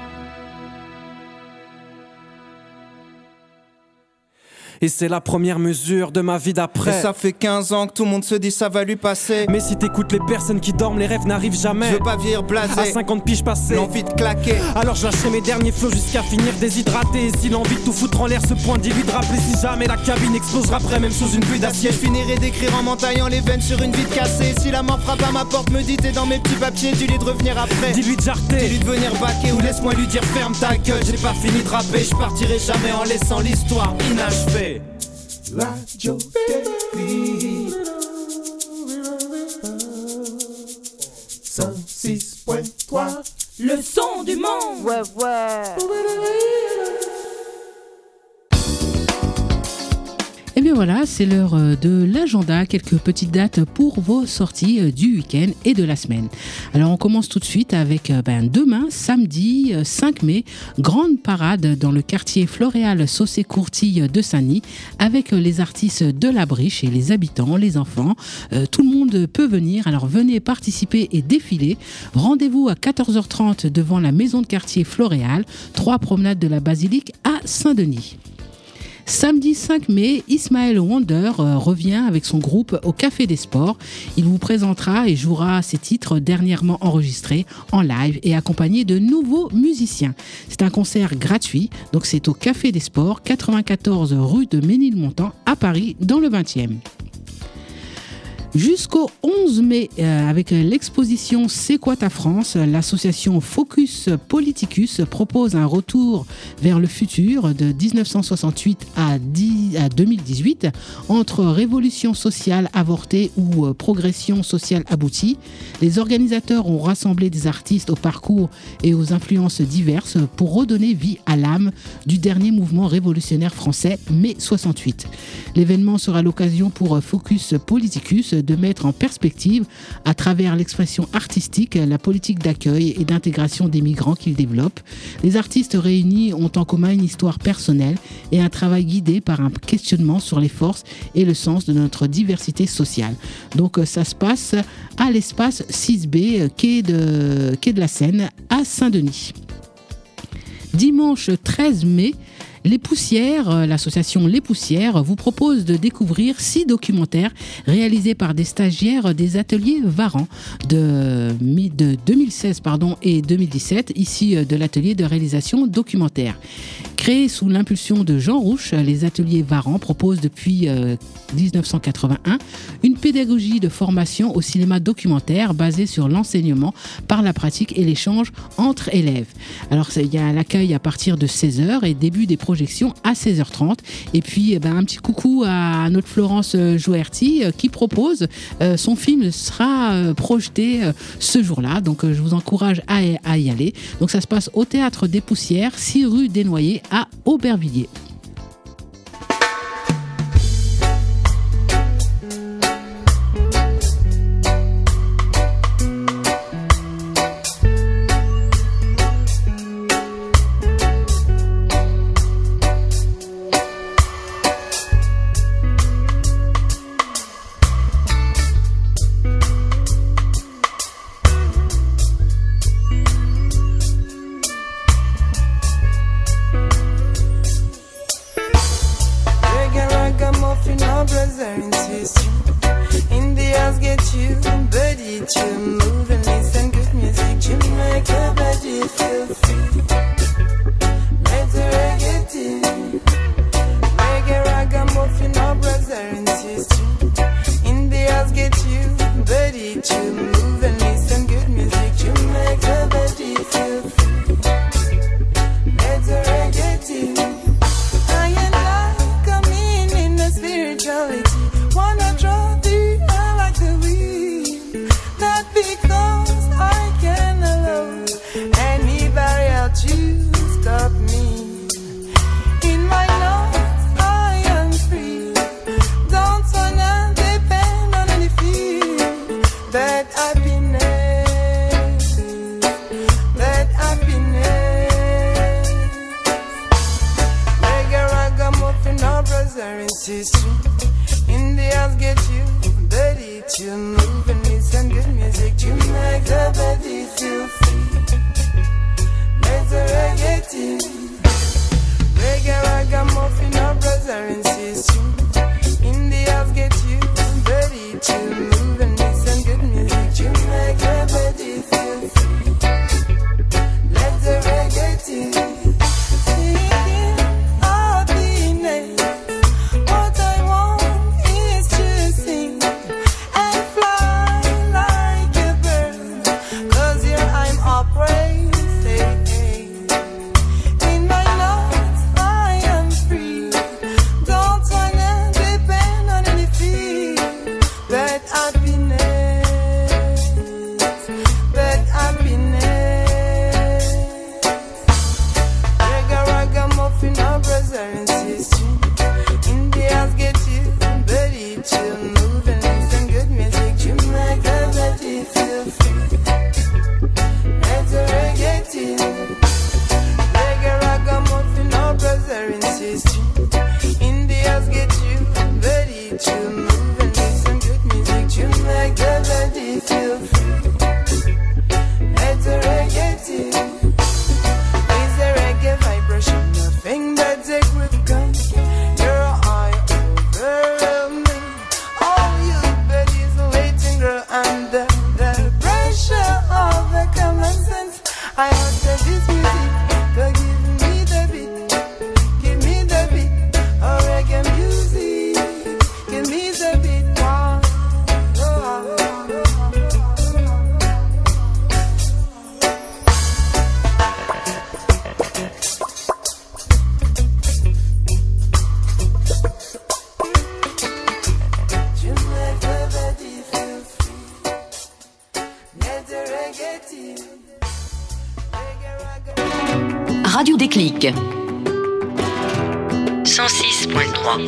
Et c'est la première mesure de ma vie d'après. Et ça fait 15 ans que tout le monde se dit ça va lui passer. Mais si t'écoutes les personnes qui dorment, les rêves n'arrivent jamais. Je veux pas vieillir blasé, à 50 piges passées, l'envie de claquer. Alors je lâcherai mes derniers flots jusqu'à finir déshydraté. Et si l'envie de tout foutre en l'air se pointe, dis-lui de rappeler. Si jamais la cabine explosera après, même sous une pluie d'acier, je finirai d'écrire en m'entaillant les veines sur une vide cassée. Si la mort frappe à ma porte, me dit t'es dans mes petits papiers, dis-lui de revenir après. Dis-lui de jarter, dis-lui de venir baquer, ou laisse-moi lui dire ferme ta gueule. J'ai pas fini de rapper, je partirai jamais en laissant l'histoire inachevée. Radio Débit. voilà, c'est l'heure de l'agenda. Quelques petites dates pour vos sorties du week-end et de la semaine. Alors, on commence tout de suite avec demain, samedi 5 mai, grande parade dans le quartier Floréal Saucé-Courtille de Saint-Denis avec les artistes de la Briche et les habitants, les enfants. Tout le monde peut venir. Alors, venez participer et défiler. Rendez-vous à 14h30 devant la maison de quartier Floréal, 3 promenades de la Basilique à Saint-Denis. Samedi 5 mai, Ismaël Wonder revient avec son groupe au Café des Sports. Il vous présentera et jouera ses titres dernièrement enregistrés en live et accompagné de nouveaux musiciens. C'est un concert gratuit, donc c'est au Café des Sports, 94 rue de Ménilmontant à Paris, dans le 20e. Jusqu'au 11 mai, avec l'exposition C'est quoi ta France, l'association Focus Politicus propose un retour vers le futur de 1968 à 2018 entre révolution sociale avortée ou progression sociale aboutie. Les organisateurs ont rassemblé des artistes au parcours et aux influences diverses pour redonner vie à l'âme du dernier mouvement révolutionnaire français, mai 68. L'événement sera l'occasion pour Focus Politicus de mettre en perspective, à travers l'expression artistique, la politique d'accueil et d'intégration des migrants qu'ils développent. Les artistes réunis ont en commun une histoire personnelle et un travail guidé par un questionnement sur les forces et le sens de notre diversité sociale. Donc ça se passe à l'espace 6B, quai de la Seine, à Saint-Denis. Dimanche 13 mai, Les Poussières, l'association Les Poussières, vous propose de découvrir 6 documentaires réalisés par des stagiaires des ateliers Varan de 2016 et 2017, ici de l'atelier de réalisation documentaire. Créés sous l'impulsion de Jean Rouch, les ateliers Varan proposent depuis 1981 une pédagogie de formation au cinéma documentaire basée sur l'enseignement par la pratique et l'échange entre élèves. Alors il y a l'accueil à partir de 16h et début des projections à 16h30. Et puis un petit coucou à notre Florence Joerti qui propose son film sera projeté ce jour-là. Donc je vous encourage à y aller. Donc ça se passe au Théâtre des Poussières, 6 rue des Noyers à Aubervilliers. In the house get you I wanted this music to give me the beat. Give me the beat. Oh, reggae music. Give me the beat. Radio Déclic 106.3.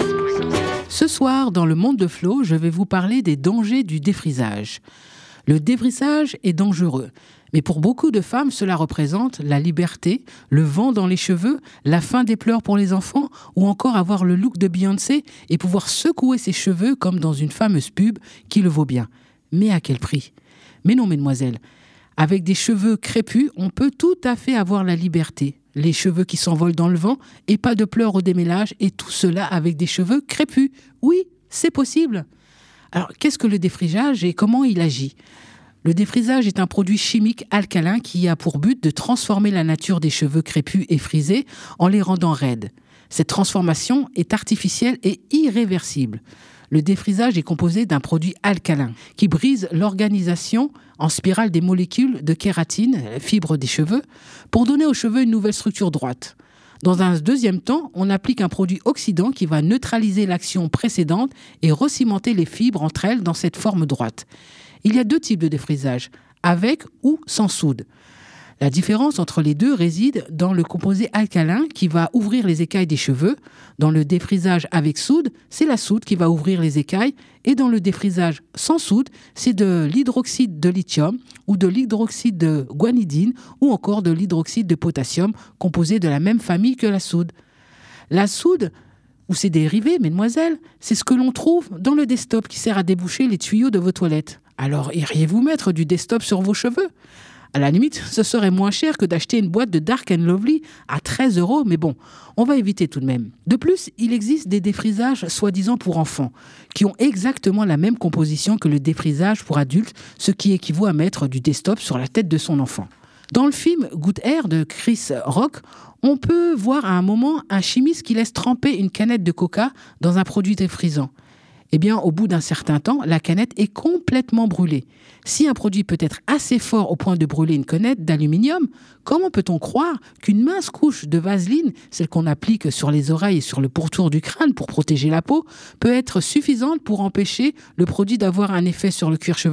Ce soir, dans le monde de Flo, je vais vous parler des dangers du défrisage. Le défrisage est dangereux, mais pour beaucoup de femmes, cela représente la liberté, le vent dans les cheveux, la fin des pleurs pour les enfants, ou encore avoir le look de Beyoncé et pouvoir secouer ses cheveux comme dans une fameuse pub qui le vaut bien. Mais à quel prix ? Mais non, mesdemoiselles, avec des cheveux crépus, on peut tout à fait avoir la liberté. Les cheveux qui s'envolent dans le vent et pas de pleurs au démêlage, et tout cela avec des cheveux crépus. Oui, c'est possible. Alors, qu'est-ce que le défrisage et comment il agit ? Le défrisage est un produit chimique alcalin qui a pour but de transformer la nature des cheveux crépus et frisés en les rendant raides. Cette transformation est artificielle et irréversible. Le défrisage est composé d'un produit alcalin qui brise l'organisation en spirale des molécules de kératine, la fibre des cheveux, pour donner aux cheveux une nouvelle structure droite. Dans un deuxième temps, on applique un produit oxydant qui va neutraliser l'action précédente et recimenter les fibres entre elles dans cette forme droite. Il y a deux types de défrisage, avec ou sans soude. La différence entre les deux réside dans le composé alcalin qui va ouvrir les écailles des cheveux. Dans le défrisage avec soude, c'est la soude qui va ouvrir les écailles. Et dans le défrisage sans soude, c'est de l'hydroxyde de lithium ou de l'hydroxyde de guanidine ou encore de l'hydroxyde de potassium composé de la même famille que la soude. La soude, ou ses dérivés, mesdemoiselles, c'est ce que l'on trouve dans le desktop qui sert à déboucher les tuyaux de vos toilettes. Alors, iriez-vous mettre du desktop sur vos cheveux ? À la limite, ce serait moins cher que d'acheter une boîte de Dark & Lovely à 13 €, mais bon, on va éviter tout de même. De plus, il existe des défrisages soi-disant pour enfants, qui ont exactement la même composition que le défrisage pour adultes, ce qui équivaut à mettre du desktop sur la tête de son enfant. Dans le film Good Hair de Chris Rock, on peut voir à un moment un chimiste qui laisse tremper une canette de coca dans un produit défrisant. Eh bien, au bout d'un certain temps, la canette est complètement brûlée. Si un produit peut être assez fort au point de brûler une canette d'aluminium, comment peut-on croire qu'une mince couche de vaseline, celle qu'on applique sur les oreilles et sur le pourtour du crâne pour protéger la peau, peut être suffisante pour empêcher le produit d'avoir un effet sur le cuir chevelu ?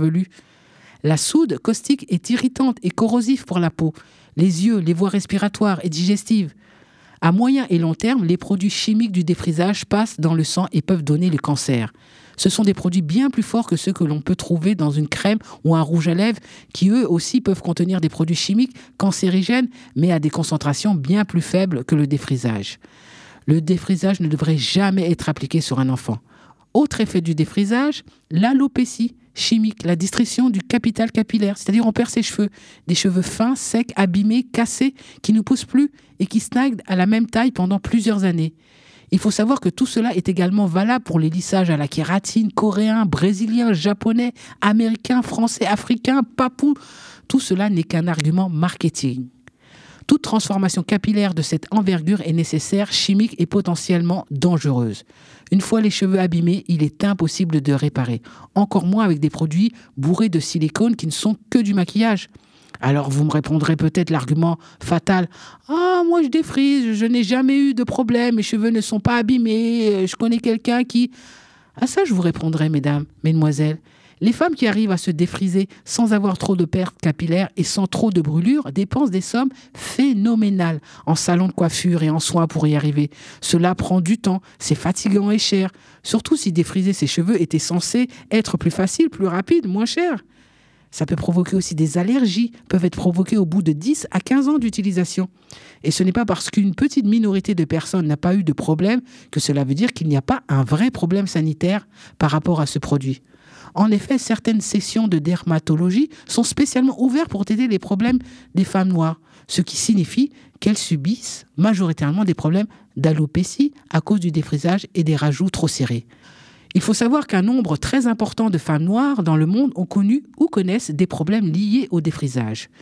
La soude caustique est irritante et corrosive pour la peau, les yeux, les voies respiratoires et digestives. À moyen et long terme, les produits chimiques du défrisage passent dans le sang et peuvent donner le cancer. Ce sont des produits bien plus forts que ceux que l'on peut trouver dans une crème ou un rouge à lèvres qui eux aussi peuvent contenir des produits chimiques cancérigènes mais à des concentrations bien plus faibles que le défrisage. Le défrisage ne devrait jamais être appliqué sur un enfant. Autre effet du défrisage, l'alopécie chimique, la destruction du capital capillaire, c'est-à-dire on perd ses cheveux, des cheveux fins, secs, abîmés, cassés, qui ne poussent plus et qui stagnent à la même taille pendant plusieurs années. Il faut savoir que tout cela est également valable pour les lissages à la kératine coréens, brésiliens, japonais, américains, français, africains, papous. Tout cela n'est qu'un argument marketing. Toute transformation capillaire de cette envergure est nécessaire, chimique et potentiellement dangereuse. Une fois les cheveux abîmés, il est impossible de réparer. Encore moins avec des produits bourrés de silicone qui ne sont que du maquillage. Alors vous me répondrez peut-être l'argument fatal. « Ah, moi je défrise, je n'ai jamais eu de problème, mes cheveux ne sont pas abîmés, je connais quelqu'un qui... » À ça je vous répondrai, mesdames, mesdemoiselles. Les femmes qui arrivent à se défriser sans avoir trop de pertes capillaires et sans trop de brûlures dépensent des sommes phénoménales en salon de coiffure et en soins pour y arriver. Cela prend du temps, c'est fatigant et cher. Surtout si défriser ses cheveux était censé être plus facile, plus rapide, moins cher. Ça peut provoquer aussi des allergies, peuvent être provoquées au bout de 10 à 15 ans d'utilisation. Et ce n'est pas parce qu'une petite minorité de personnes n'a pas eu de problème que cela veut dire qu'il n'y a pas un vrai problème sanitaire par rapport à ce produit. En effet, certaines sessions de dermatologie sont spécialement ouvertes pour traiter les problèmes des femmes noires, ce qui signifie qu'elles subissent majoritairement des problèmes d'alopécie à cause du défrisage et des rajouts trop serrés. Il faut savoir qu'un nombre très important de femmes noires dans le monde ont connu ou connaissent des problèmes liés au défrisage.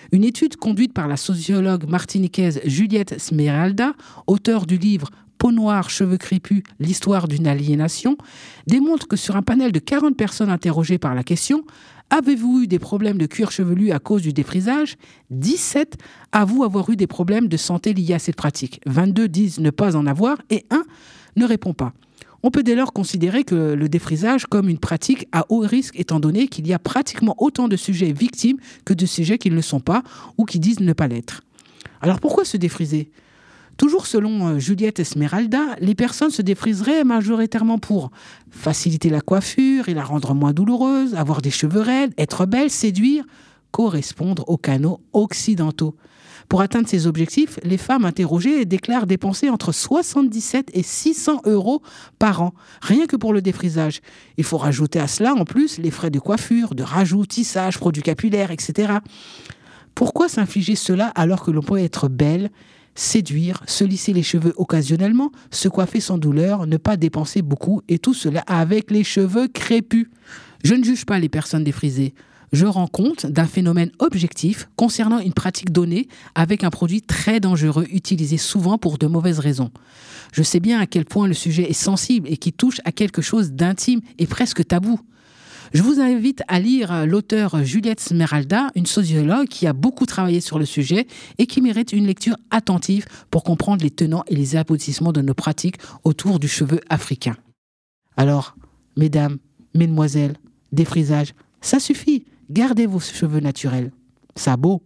Une étude conduite par la sociologue martiniquaise Juliette Smeralda, auteure du livre Peau noire, cheveux crépus, l'histoire d'une aliénation, démontre que sur un panel de 40 personnes interrogées par la question « Avez-vous eu des problèmes de cuir chevelu à cause du défrisage ?» 17 avouent avoir eu des problèmes de santé liés à cette pratique. 22 disent ne pas en avoir et 1 ne répond pas. On peut dès lors considérer que le défrisage comme une pratique à haut risque étant donné qu'il y a pratiquement autant de sujets victimes que de sujets qui ne le sont pas ou qui disent ne pas l'être. Alors pourquoi se défriser ? Toujours selon Juliette Esmeralda, les personnes se défriseraient majoritairement pour faciliter la coiffure et la rendre moins douloureuse, avoir des cheveux raides, être belle, séduire, correspondre aux canaux occidentaux. Pour atteindre ces objectifs, les femmes interrogées déclarent dépenser entre 77 et 600 € par an, rien que pour le défrisage. Il faut rajouter à cela en plus les frais de coiffure, de rajout, tissage, produits capillaires, etc. Pourquoi s'infliger cela alors que l'on peut être belle, séduire, se lisser les cheveux occasionnellement, se coiffer sans douleur, ne pas dépenser beaucoup et tout cela avec les cheveux crépus. Je ne juge pas les personnes défrisées. Je rends compte d'un phénomène objectif concernant une pratique donnée avec un produit très dangereux utilisé souvent pour de mauvaises raisons. Je sais bien à quel point le sujet est sensible et qui touche à quelque chose d'intime et presque tabou. Je vous invite à lire l'auteure Juliette Smeralda, une sociologue qui a beaucoup travaillé sur le sujet et qui mérite une lecture attentive pour comprendre les tenants et les aboutissements de nos pratiques autour du cheveu africain. Alors, mesdames, mesdemoiselles, défrisage, ça suffit. Gardez vos cheveux naturels. Ça beau.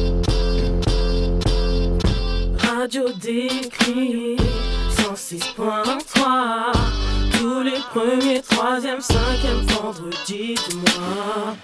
Radio Déclic 106.3. Tous les premiers, troisièmes, cinquièmes vendredis du mois.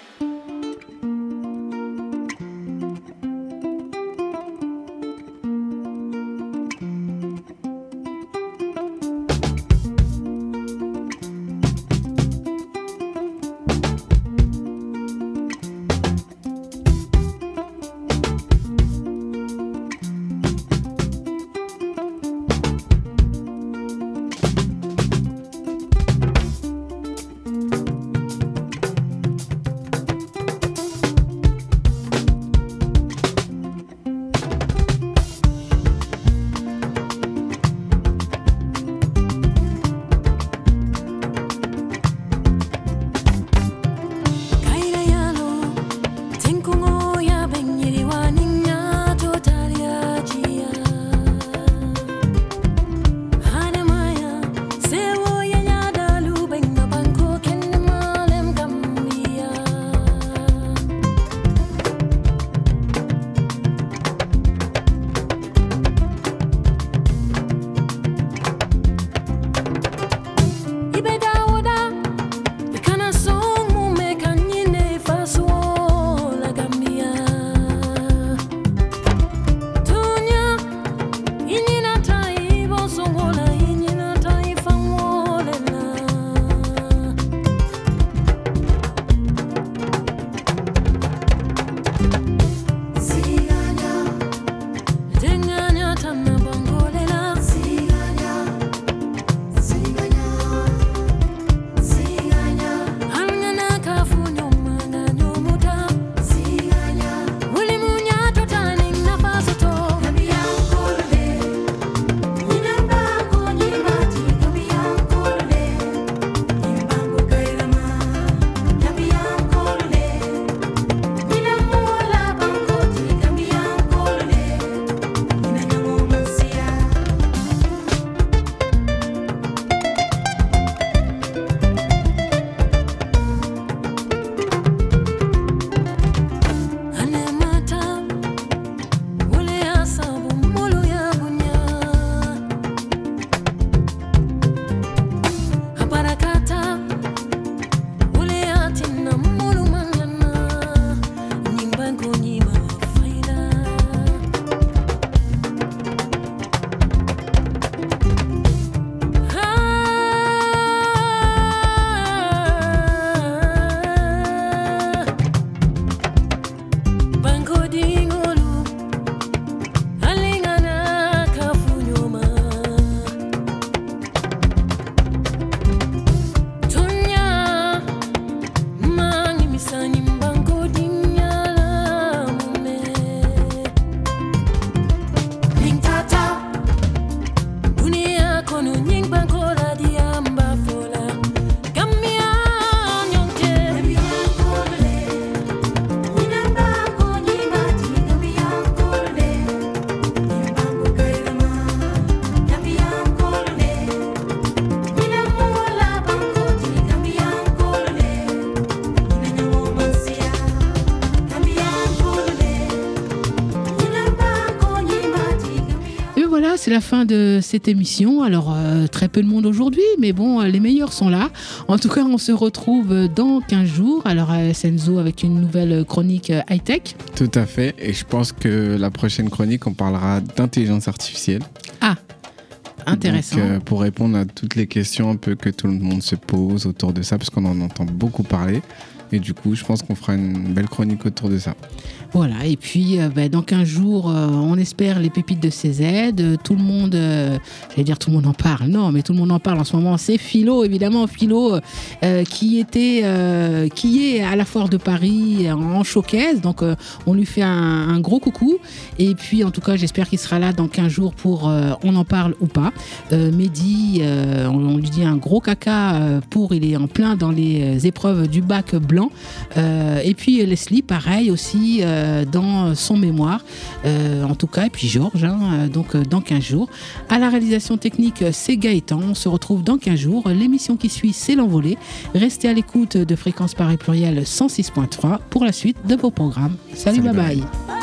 c'est la fin de cette émission. Alors, très peu de monde aujourd'hui, mais bon, les meilleurs sont là. En tout cas, on se retrouve dans 15 jours. Alors, à Senzo avec une nouvelle chronique high-tech. Tout à fait. Et je pense que la prochaine chronique, on parlera d'intelligence artificielle. Ah, intéressant. Donc, pour répondre à toutes les questions un peu que tout le monde se pose autour de ça, parce qu'on en entend beaucoup parler. Et du coup, je pense qu'on fera une belle chronique autour de ça. Voilà, et puis dans 15 jours, on espère les pépites de CZ. Tout le monde, j'allais dire tout le monde en parle, non, mais tout le monde en parle en ce moment. C'est Philo, évidemment, Philo, qui est à la Foire de Paris en showcase. Donc, on lui fait un gros coucou. Et puis, en tout cas, j'espère qu'il sera là dans 15 jours pour On en parle ou pas. Mehdi, on lui dit un gros caca il est en plein dans les épreuves du bac blanc. Et puis, Leslie, pareil aussi. Dans son mémoire en tout cas, et puis Georges donc dans 15 jours. À la réalisation technique, c'est Gaëtan. On se retrouve dans 15 jours. L'émission qui suit, c'est l'envolée. Restez à l'écoute de Fréquence Paris Pluriel 106.3 pour la suite de vos programmes. Salut, bye bye.